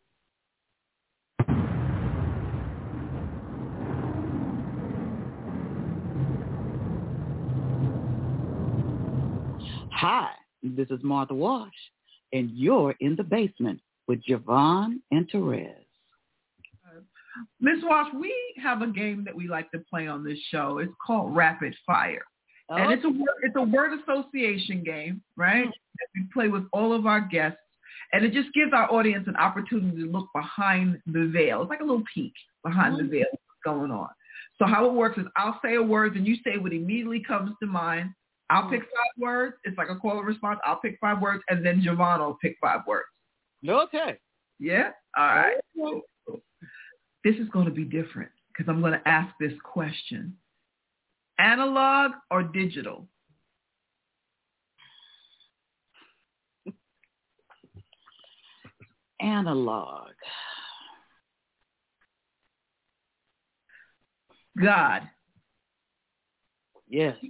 Hi, this is Martha Wash, and you're in the basement with Javon and Therese. Miss Wash, we have a game that we like to play on this show. It's called Rapid Fire. Oh. And it's a word association game, right? That we play with all of our guests. And it just gives our audience an opportunity to look behind the veil. It's like a little peek behind the veil what's going on. So how it works is I'll say a word and you say what immediately comes to mind. I'll pick 5 words. It's like a call and response. I'll pick 5 words, and then Javon will pick 5 words. Okay. Yeah? All right. So this is going to be different because I'm going to ask this question. Analog or digital? Analog. God. Yes.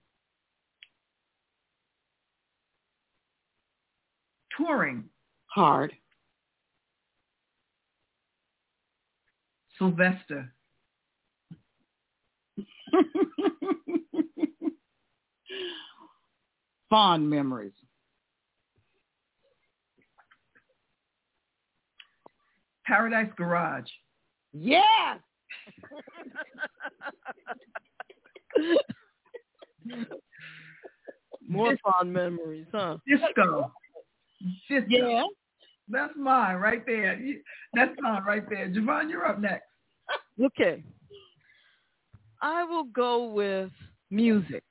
Touring. Hard. Sylvester. Fond memories. Paradise Garage. Yes. More fond memories, huh? Disco. Yeah. That's mine right there. That's mine right there. Javon, you're up next. Okay. I will go with music.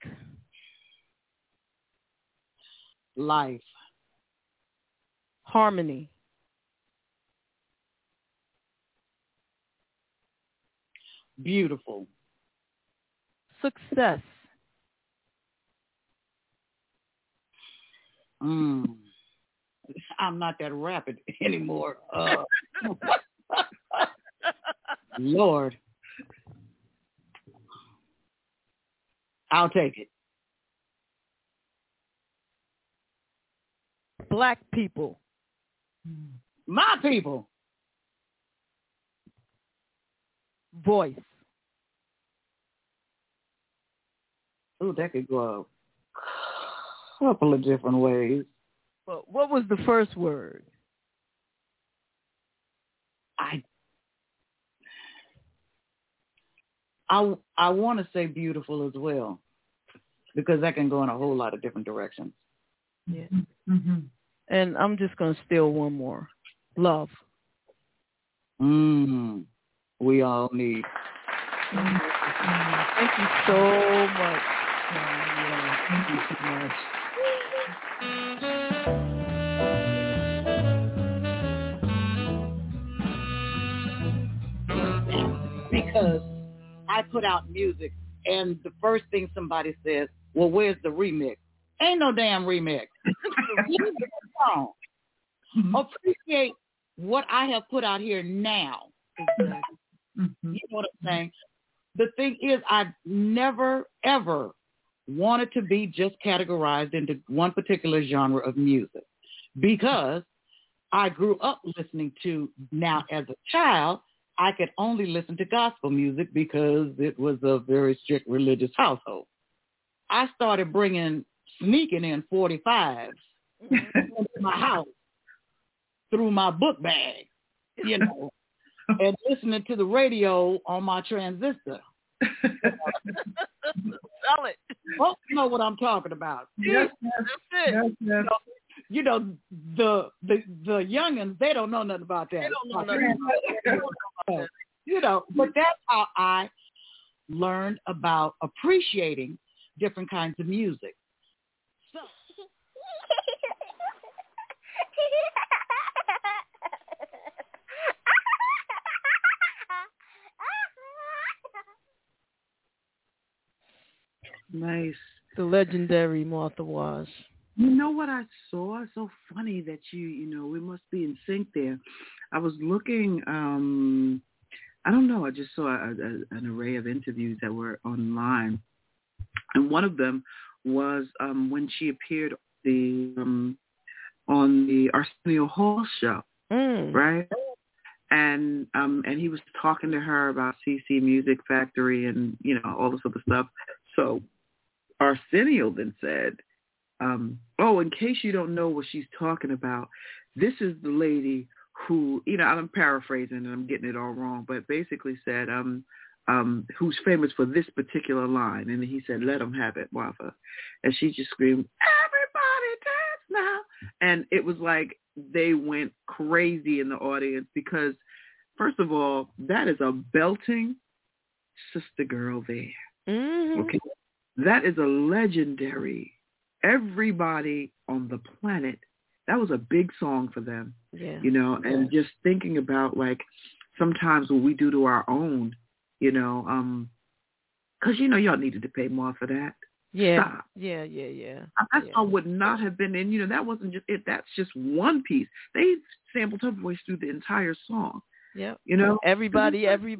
Life. Harmony. Beautiful. Success. I'm not that rapid anymore. Lord. I'll take it. Black people. My people. Voice. Oh, that could go a couple of different ways. Well, what was the first word? I want to say beautiful as well, because that can go in a whole lot of different directions. Yeah. Mm-hmm. And I'm just going to steal one more. Love. We all need. Thank you so much. Thank you so much. Because I put out music and the first thing somebody says, well, where's the remix? Ain't no damn remix. Appreciate what I have put out here now. Exactly. You know what I'm saying? The thing is, I've never, ever wanted to be just categorized into one particular genre of music because I grew up listening to, now as a child, I could only listen to gospel music because it was a very strict religious household. I started sneaking in 45s into my house through my book bag, you know, and listening to the radio on my transistor. Sell it. Folks know what I'm talking about. Yes, That's it. yes. You know, the youngins, they don't know nothing about that. They don't know nothing about that. You know, but that's how I learned about appreciating different kinds of music. So, Nice. The legendary Martha Wash. You know what I saw? So funny that you know, we must be in sync there. I was looking, I don't know, I just saw an array of interviews that were online. And one of them was when she appeared on the Arsenio Hall show, right? And he was talking to her about CC Music Factory and, you know, all this other stuff. So Arsenio then said, in case you don't know what she's talking about, this is the lady who, you know, I'm paraphrasing and I'm getting it all wrong, but basically said, who's famous for this particular line. And he said, let them have it, Martha. And she just screamed, everybody dance now. And it was like they went crazy in the audience because, first of all, that is a belting sister girl there. Mm-hmm. Okay. That is a legendary. Everybody on the planet, that was a big song for them, you know, and just thinking about, like, sometimes what we do to our own, you know, because, you know, y'all needed to pay more for that. Yeah. Stop. Yeah. That song would not have been in, you know, that wasn't just it. That's just one piece. They sampled her voice through the entire song. Yeah. You know? Everybody.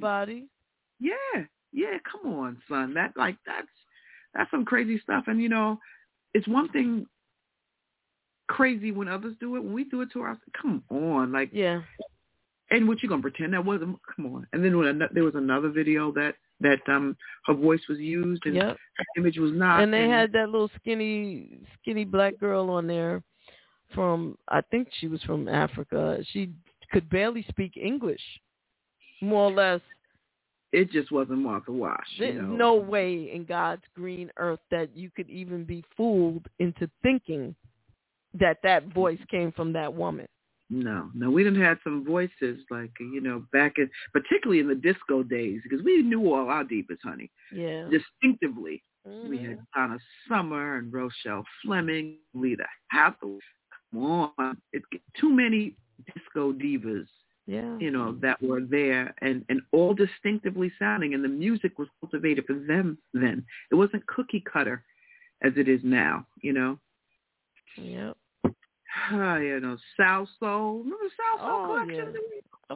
Yeah, come on, son. That's some crazy stuff. And, you know, it's one thing crazy when others do it. When we do it to ourselves, come on. Like, yeah. And what, you going to pretend that wasn't? Come on. And then when there was another video that her voice was used and her image was not. And they had that little skinny black girl on there from, I think she was from Africa. She could barely speak English, more or less. It just wasn't Martha Wash. There's no way in God's green earth that you could even be fooled into thinking that voice came from that woman. No, we done had some voices like, you know, back in, particularly in the disco days, because we knew all our divas, honey. Yeah. Distinctively. Mm-hmm. We had Donna Summer and Rochelle Fleming, Lita Hathaway. Come on. It's too many disco divas. Yeah. You know, that were there and all distinctively sounding, and the music was cultivated for them then. It wasn't cookie cutter as it is now, you know. Yep. You know, South Soul. Remember South Soul Collection? Yeah.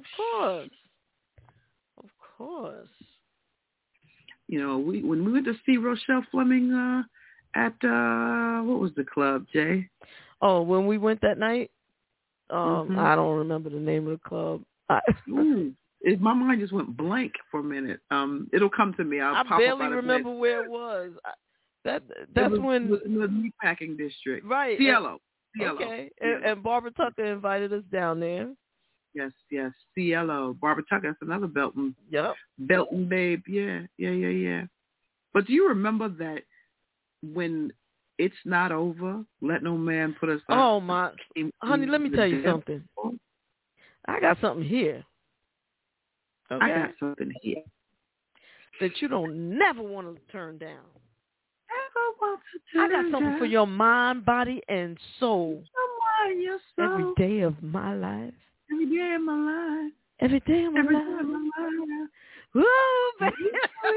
Of course. You know, when we went to see Rochelle Fleming at what was the club, Jay? Oh, when we went that night? I don't remember the name of the club. My mind just went blank for a minute. It'll come to me. I barely remember where it was. That's when the meatpacking district, right? Cielo. Okay, and Barbara Tucker invited us down there. Yes, Cielo. Barbara Tucker. That's another Belton. Yep. Belton babe. Yeah. But do you remember that when It's Not Over, Let No Man Put Us Out? Oh, my. Honey, let me tell you something. I got something here. Okay? I got something here. That you don't never want to turn down. Never want to turn I got something down. for your mind, body, and soul. Your soul. Every day of my life. Every day of my life. Every day of my life. Woo, baby.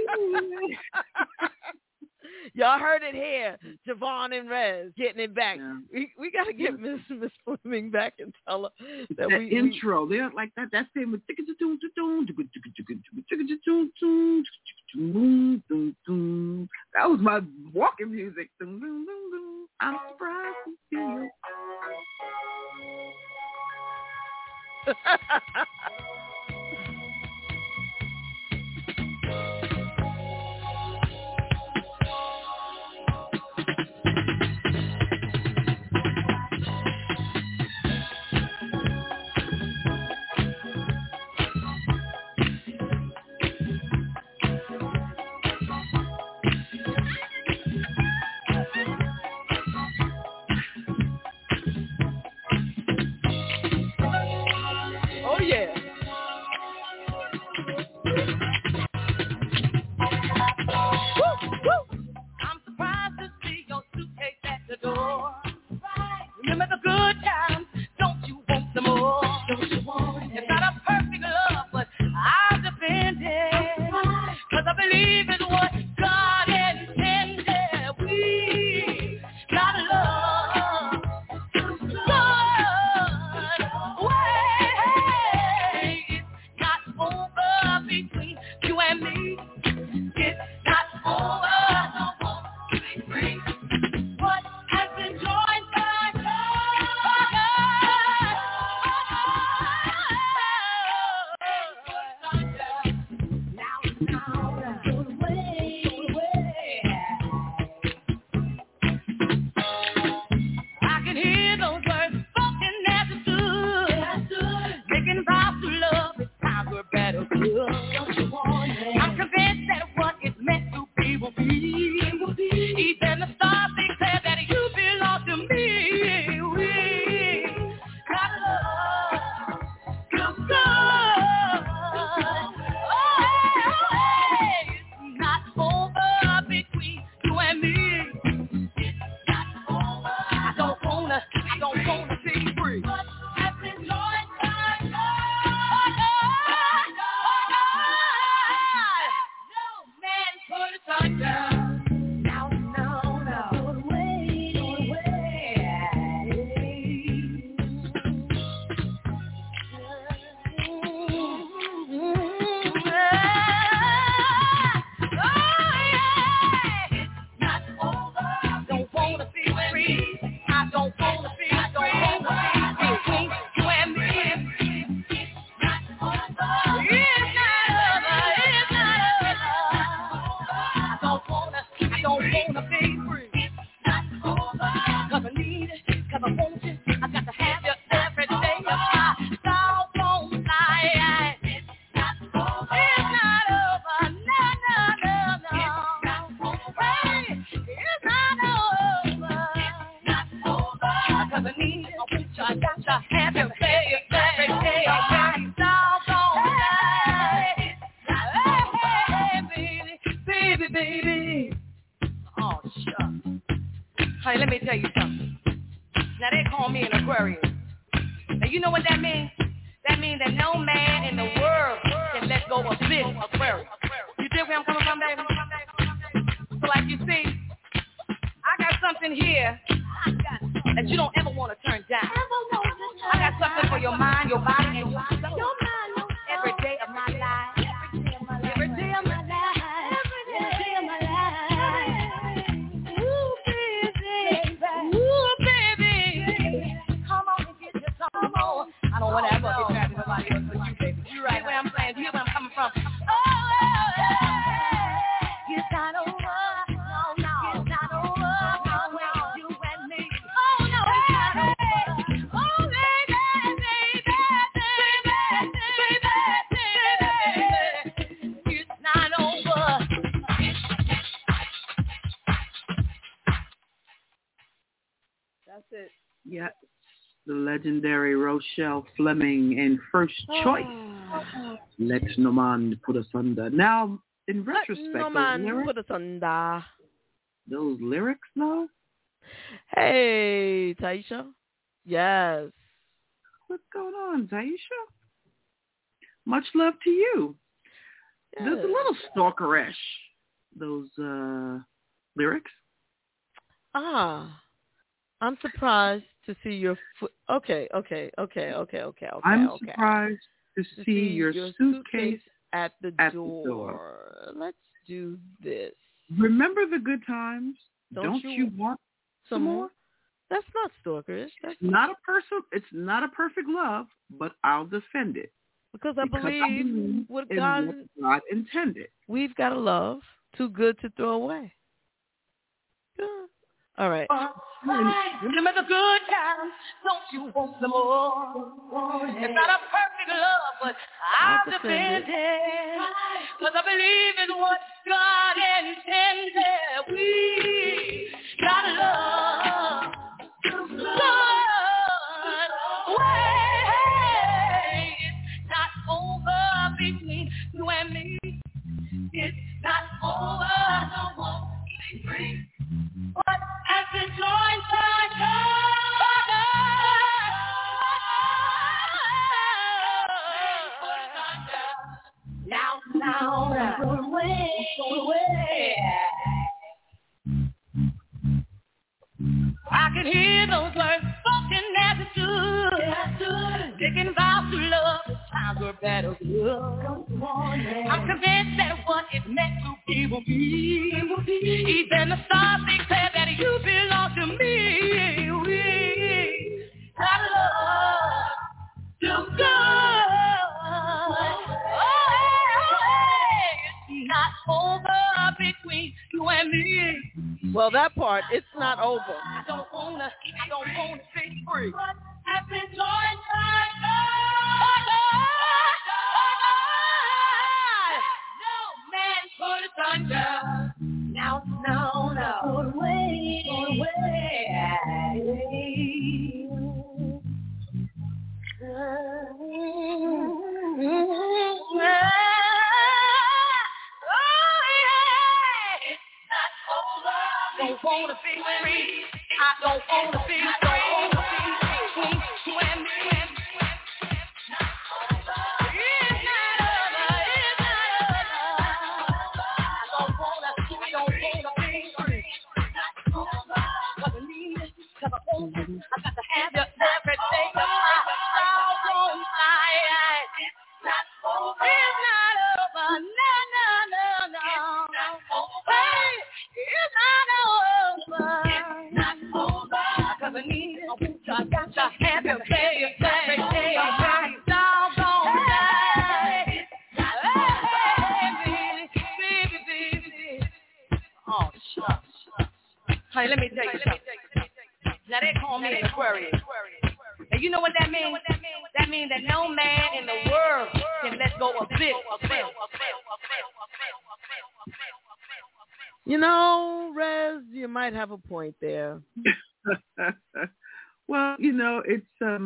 Y'all heard it here. Javon and Rez getting it back. Yeah. We got to get Miss Fleming back and tell her that we intro. They're like that. That same with that was my walking music. I'm surprised to see you. Oh yeah. I'm surprised to see your suitcase at the door. Remember the good times, don't you want some more? It's not a perfect love, but I'll defend it. 'Cause I believe in what God intended. We gotta love good way. It's not over between you and me. It's not over. What has been joined by I can hear those words spoken as it stood, making vows to love. It's time we're better good. I'm convinced that what is meant to be will be. Even the stars declare that you belong to me. We gotta love good. It's not over between you and me. It's not over. I don't wanna be free. I've been joined by God. No man put us under. No. Not over. Don't wanna be free. I don't wanna be between you and me. It's not over. It's not over. I don't wanna be free. It's not over. 'Cause I need it, 'cause I want you. I got to have you every day of my doggone life. It's not over. It's not over. No. Hey, it's not over. It's not over. 'Cause I need it, I want you. I got to have you every day of my doggone life. Hey, baby. Oh, shucks. Honey, let me tell you something. Now, they call me an Aquarius. Now, you know what that means? That means that no man in the world can let go of this Aquarius. You dig where I'm coming from, baby? So, like you see, I got something here that you don't ever want to turn down. I got something for your mind, your body, and your soul. Every day of my life. Every day of my life. Ooh, baby. Come on and get your come on. I don't want to ever get trapped with nobody else but you, baby. You're right where I'm saying. You hear where I'm coming from. Oh, it's not over. No. It's not over. You and me. Oh, no, it's not over. Oh, baby. It's not over. That's it. Yeah, the legendary Rochelle Fleming and First Choice. Let no man put us under. Now, in retrospect, No man put us under. Those lyrics, though? Hey, Taisha. Yes. What's going on, Taisha? Much love to you. There's a little stalkerish, those lyrics. I'm surprised to see your foot. Okay. I'm surprised to see your suitcase at the door. Let's do this. Remember the good times? Don't you want some more? That's not stalkerish. It's not a perfect love, but I'll defend it. Because I believe what God intended. We've got a love too good to throw away. Good. All right. Remember the good times. Don't you want some more? It's not a perfect love, but I'll defend it. Because I believe in what God intended. We got love. Good way. It's not over between you and me. It's not over. I don't want to be free. But as the joint now, go away. I can hear those words spoken as it stood. Taking vows to love, the times were better. I'm convinced that what is meant to be will be. Even the stars declare that you belong to me. We got love too good. It's not over between you and me. Well, that part, it's not over. I don't wanna be free. I've been joined by God. No man put us under. Now. Go away. Don't wanna be free. I don't wanna be free. When it's not over. I don't wanna be free. Cause I need it, cause I want it. I got to have it every day of my doggone life. It's not over. It's not over. No. Hey, it's not over. It's not over. Cause I need it. I got to have it every day of my doggone life. Baby. Oh, shucks. Honey, let me tell you something. Now they call me an Aquarius. And you know what that means? That means that no man in the world can let go of this. You know, Rez, you might have a point there. Well, it's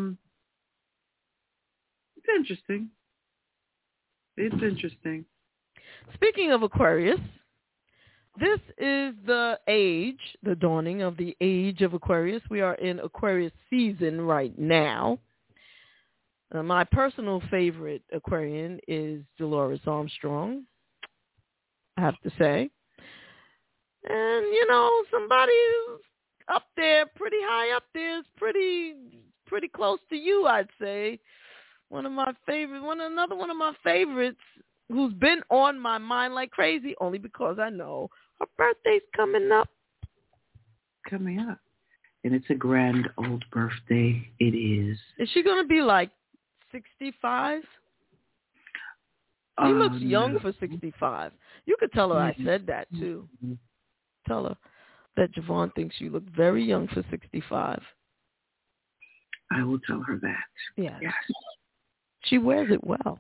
interesting. It's interesting. Speaking of Aquarius, this is the dawning of the age of Aquarius. We are in Aquarius season right now. My personal favorite Aquarian is Dolores Armstrong, I have to say. And, somebody who's up there, pretty high up there, is pretty close to you, I'd say. Another one of my favorites who's been on my mind like crazy, only because I know her birthday's coming up. And it's a grand old birthday. It is. Is she going to be like 65? She looks young for 65. You could tell her I said that, too. Tell her that Javon thinks you look very young for 65. I will tell her that. Yes. Yes. She wears it well.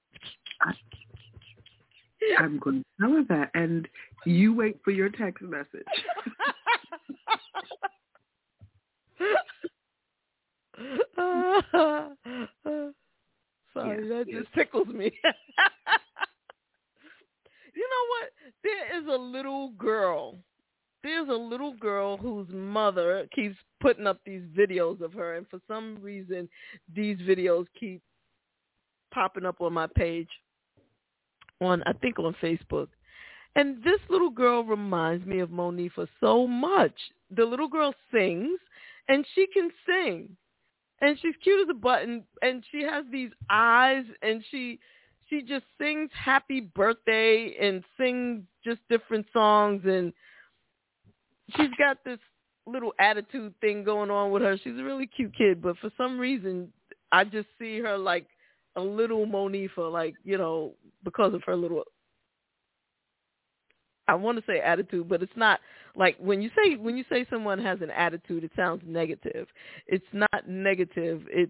I'm going to tell her that, and you wait for your text message. Sorry, that just tickles me. You know what? There's a little girl whose mother keeps putting up these videos of her, and for some reason, these videos keep popping up on my page. on Facebook. And this little girl reminds me of Monifah so much. The little girl sings, and she can sing. And she's cute as a button, and she has these eyes, and she just sings happy birthday and sings just different songs, and she's got this little attitude thing going on with her. She's a really cute kid, but for some reason, I just see her like a little Monifah, like, you know, because of her little, I want to say attitude, but it's not like when you say someone has an attitude, it sounds negative. It's not negative. It's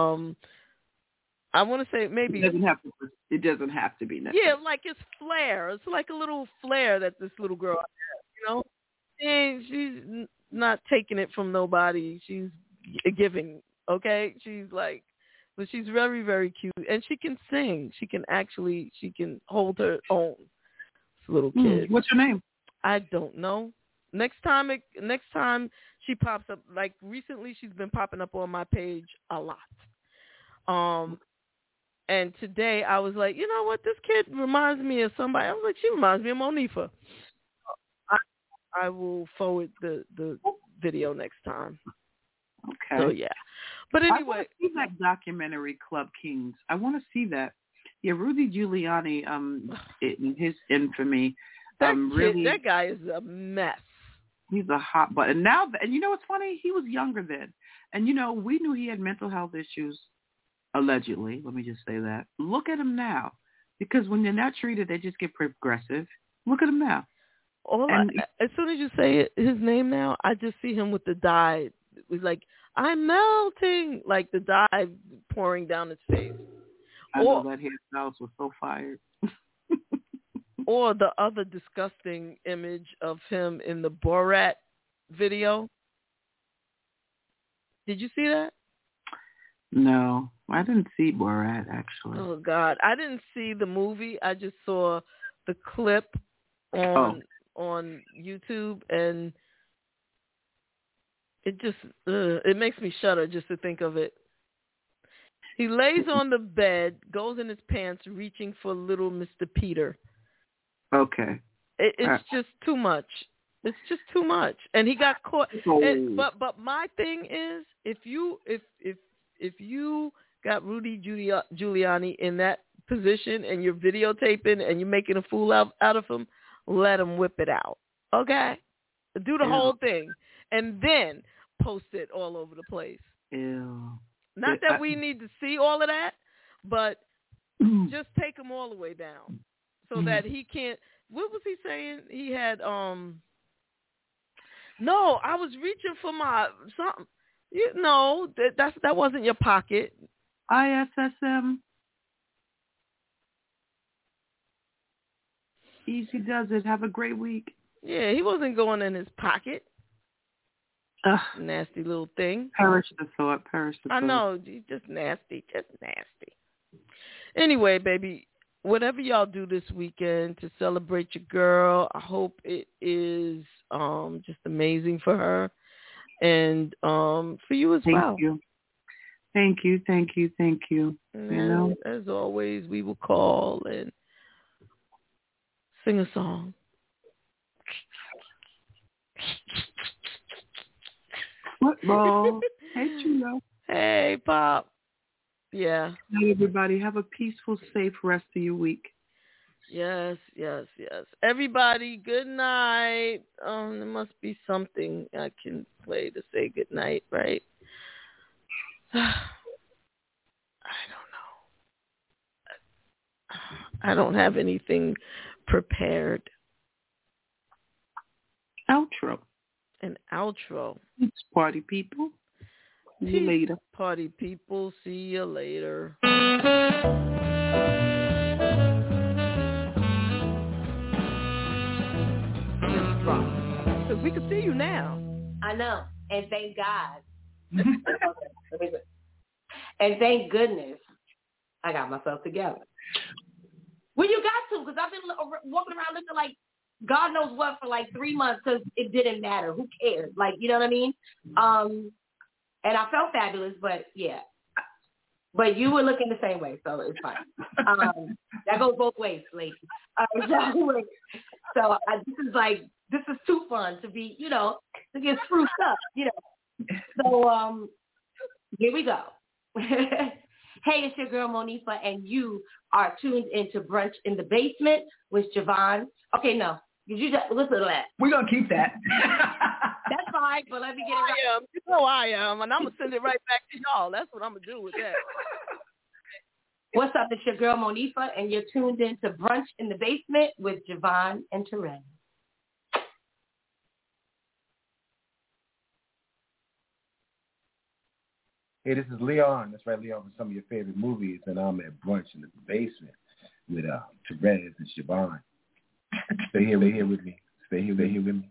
I want to say maybe it doesn't have to be negative. Yeah, like it's flair. It's like a little flair that this little girl has, you know. And she's not taking it from nobody. She's giving. Okay, she's like, but she's very, very cute, and she can sing. She can hold her own. Little kid. What's her name? I don't know. Next time she pops up, like recently she's been popping up on my page a lot. And today I was like, you know what, this kid reminds me of somebody. I was like, she reminds me of Monifah. I will forward the video next time. Okay. So yeah. But anyway, I want to see that documentary Club Kings. I want to see that. Yeah, Rudy Giuliani, in his infamy, that guy is a mess. He's a hot button now. And you know what's funny? He was younger then, and you know we knew he had mental health issues, allegedly. Let me just say that. Look at him now, because when they're not treated, they just get progressive. Look at him now. As soon as you say his name now, I just see him with the dye. It was like, I'm melting, like the dye pouring down his face. I know that hairstyle was so fired. Or the other disgusting image of him in the Borat video. Did you see that? No, I didn't see Borat, actually. Oh, God. I didn't see the movie. I just saw the clip on YouTube, and it just, it makes me shudder just to think of it. He lays on the bed, goes in his pants, reaching for little Mr. Peter. Okay. It's just too much. It's just too much. And he got caught. But my thing is, if you got Rudy Giuliani in that position and you're videotaping and you're making a fool out of him, let him whip it out. Okay? Do the whole thing. And then post it all over the place. Ew. Not that we need to see all of that, but just take him all the way down so that he can't. What was he saying? He had no, I was reaching for my something. That wasn't your pocket. ISSM. Easy does it. Have a great week. Yeah, he wasn't going in his pocket. Nasty little thing. Perish the thought. I know. Just nasty. Anyway, baby, whatever y'all do this weekend to celebrate your girl, I hope it is just amazing for her and for you as well. Thank you. And as always, we will call and sing a song. Football. Hey, Chulo. Hey, Pop. Yeah. Hey, everybody. Have a peaceful, safe rest of your week. Yes. Everybody, good night. There must be something I can play to say good night, right? I don't know. I don't have anything prepared. Outro. An outro. It's party people. See you later. Party people. See you later. Just drop. Because we can see you now. I know. And thank God. And thank goodness I got myself together. Well, you got to, because I've been walking around looking like God knows what for like 3 months because it didn't matter. Who cares? Like, you know what I mean? And I felt fabulous, but yeah. But you were looking the same way, so it's fine. That goes both ways, ladies. This is too fun to be, to get spruced up, So here we go. Hey, it's your girl Monifa, and you are tuned into Brunch in the Basement with Javon. Okay, no. You just listen to that. We're going to keep that. That's fine, but let me get it right. You know I am, and I'm going to send it right back to y'all. That's what I'm going to do with that. What's up? It's your girl Monifa, and you're tuned into Brunch in the Basement with Javon and Terez. Hey, this is Leon. That's right, Leon, from some of your favorite movies, and I'm at Brunch in the Basement with Terez and Javon. Stay here with me. Stay here with me.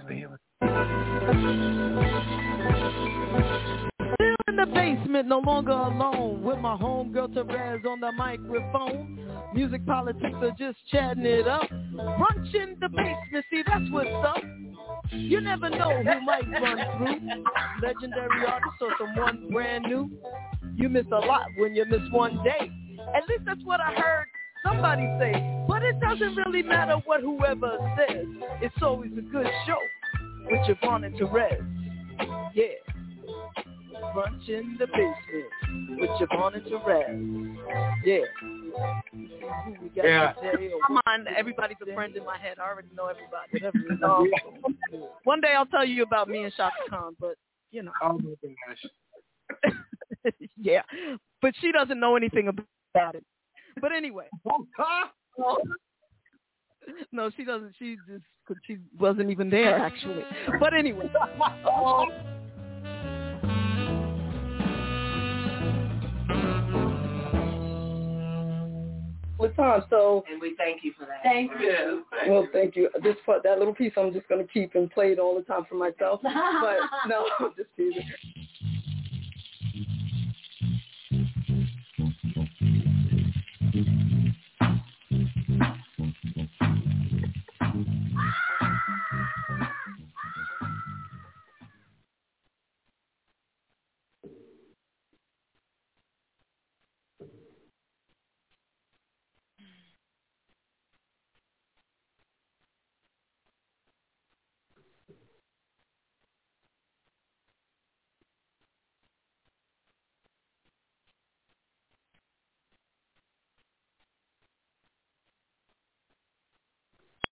Still in the basement, no longer alone, with my homegirl Terez on the microphone. Music politics are just chatting it up. Brunch in the basement, see that's what's up. You never know who might run through. Legendary artist or someone brand new. You miss a lot when you miss one day. At least that's what I heard somebody say. But it doesn't really matter what whoever says. It's always a good show with Javon and Terez. Yeah. Brunch in the basement with Javon and Terez. Yeah. Yeah. Come on, everybody's a friend in my head. I already know everybody. One day I'll tell you about me and Shaka Khan, but Oh my gosh. yeah, but she doesn't know anything about it. But anyway. No, she doesn't. She wasn't even there actually. But anyway. Time, so and we thank you for that. Thank you. Well, thank you. That little piece I'm just going to keep and play it all the time for myself. But no, I'm just kidding.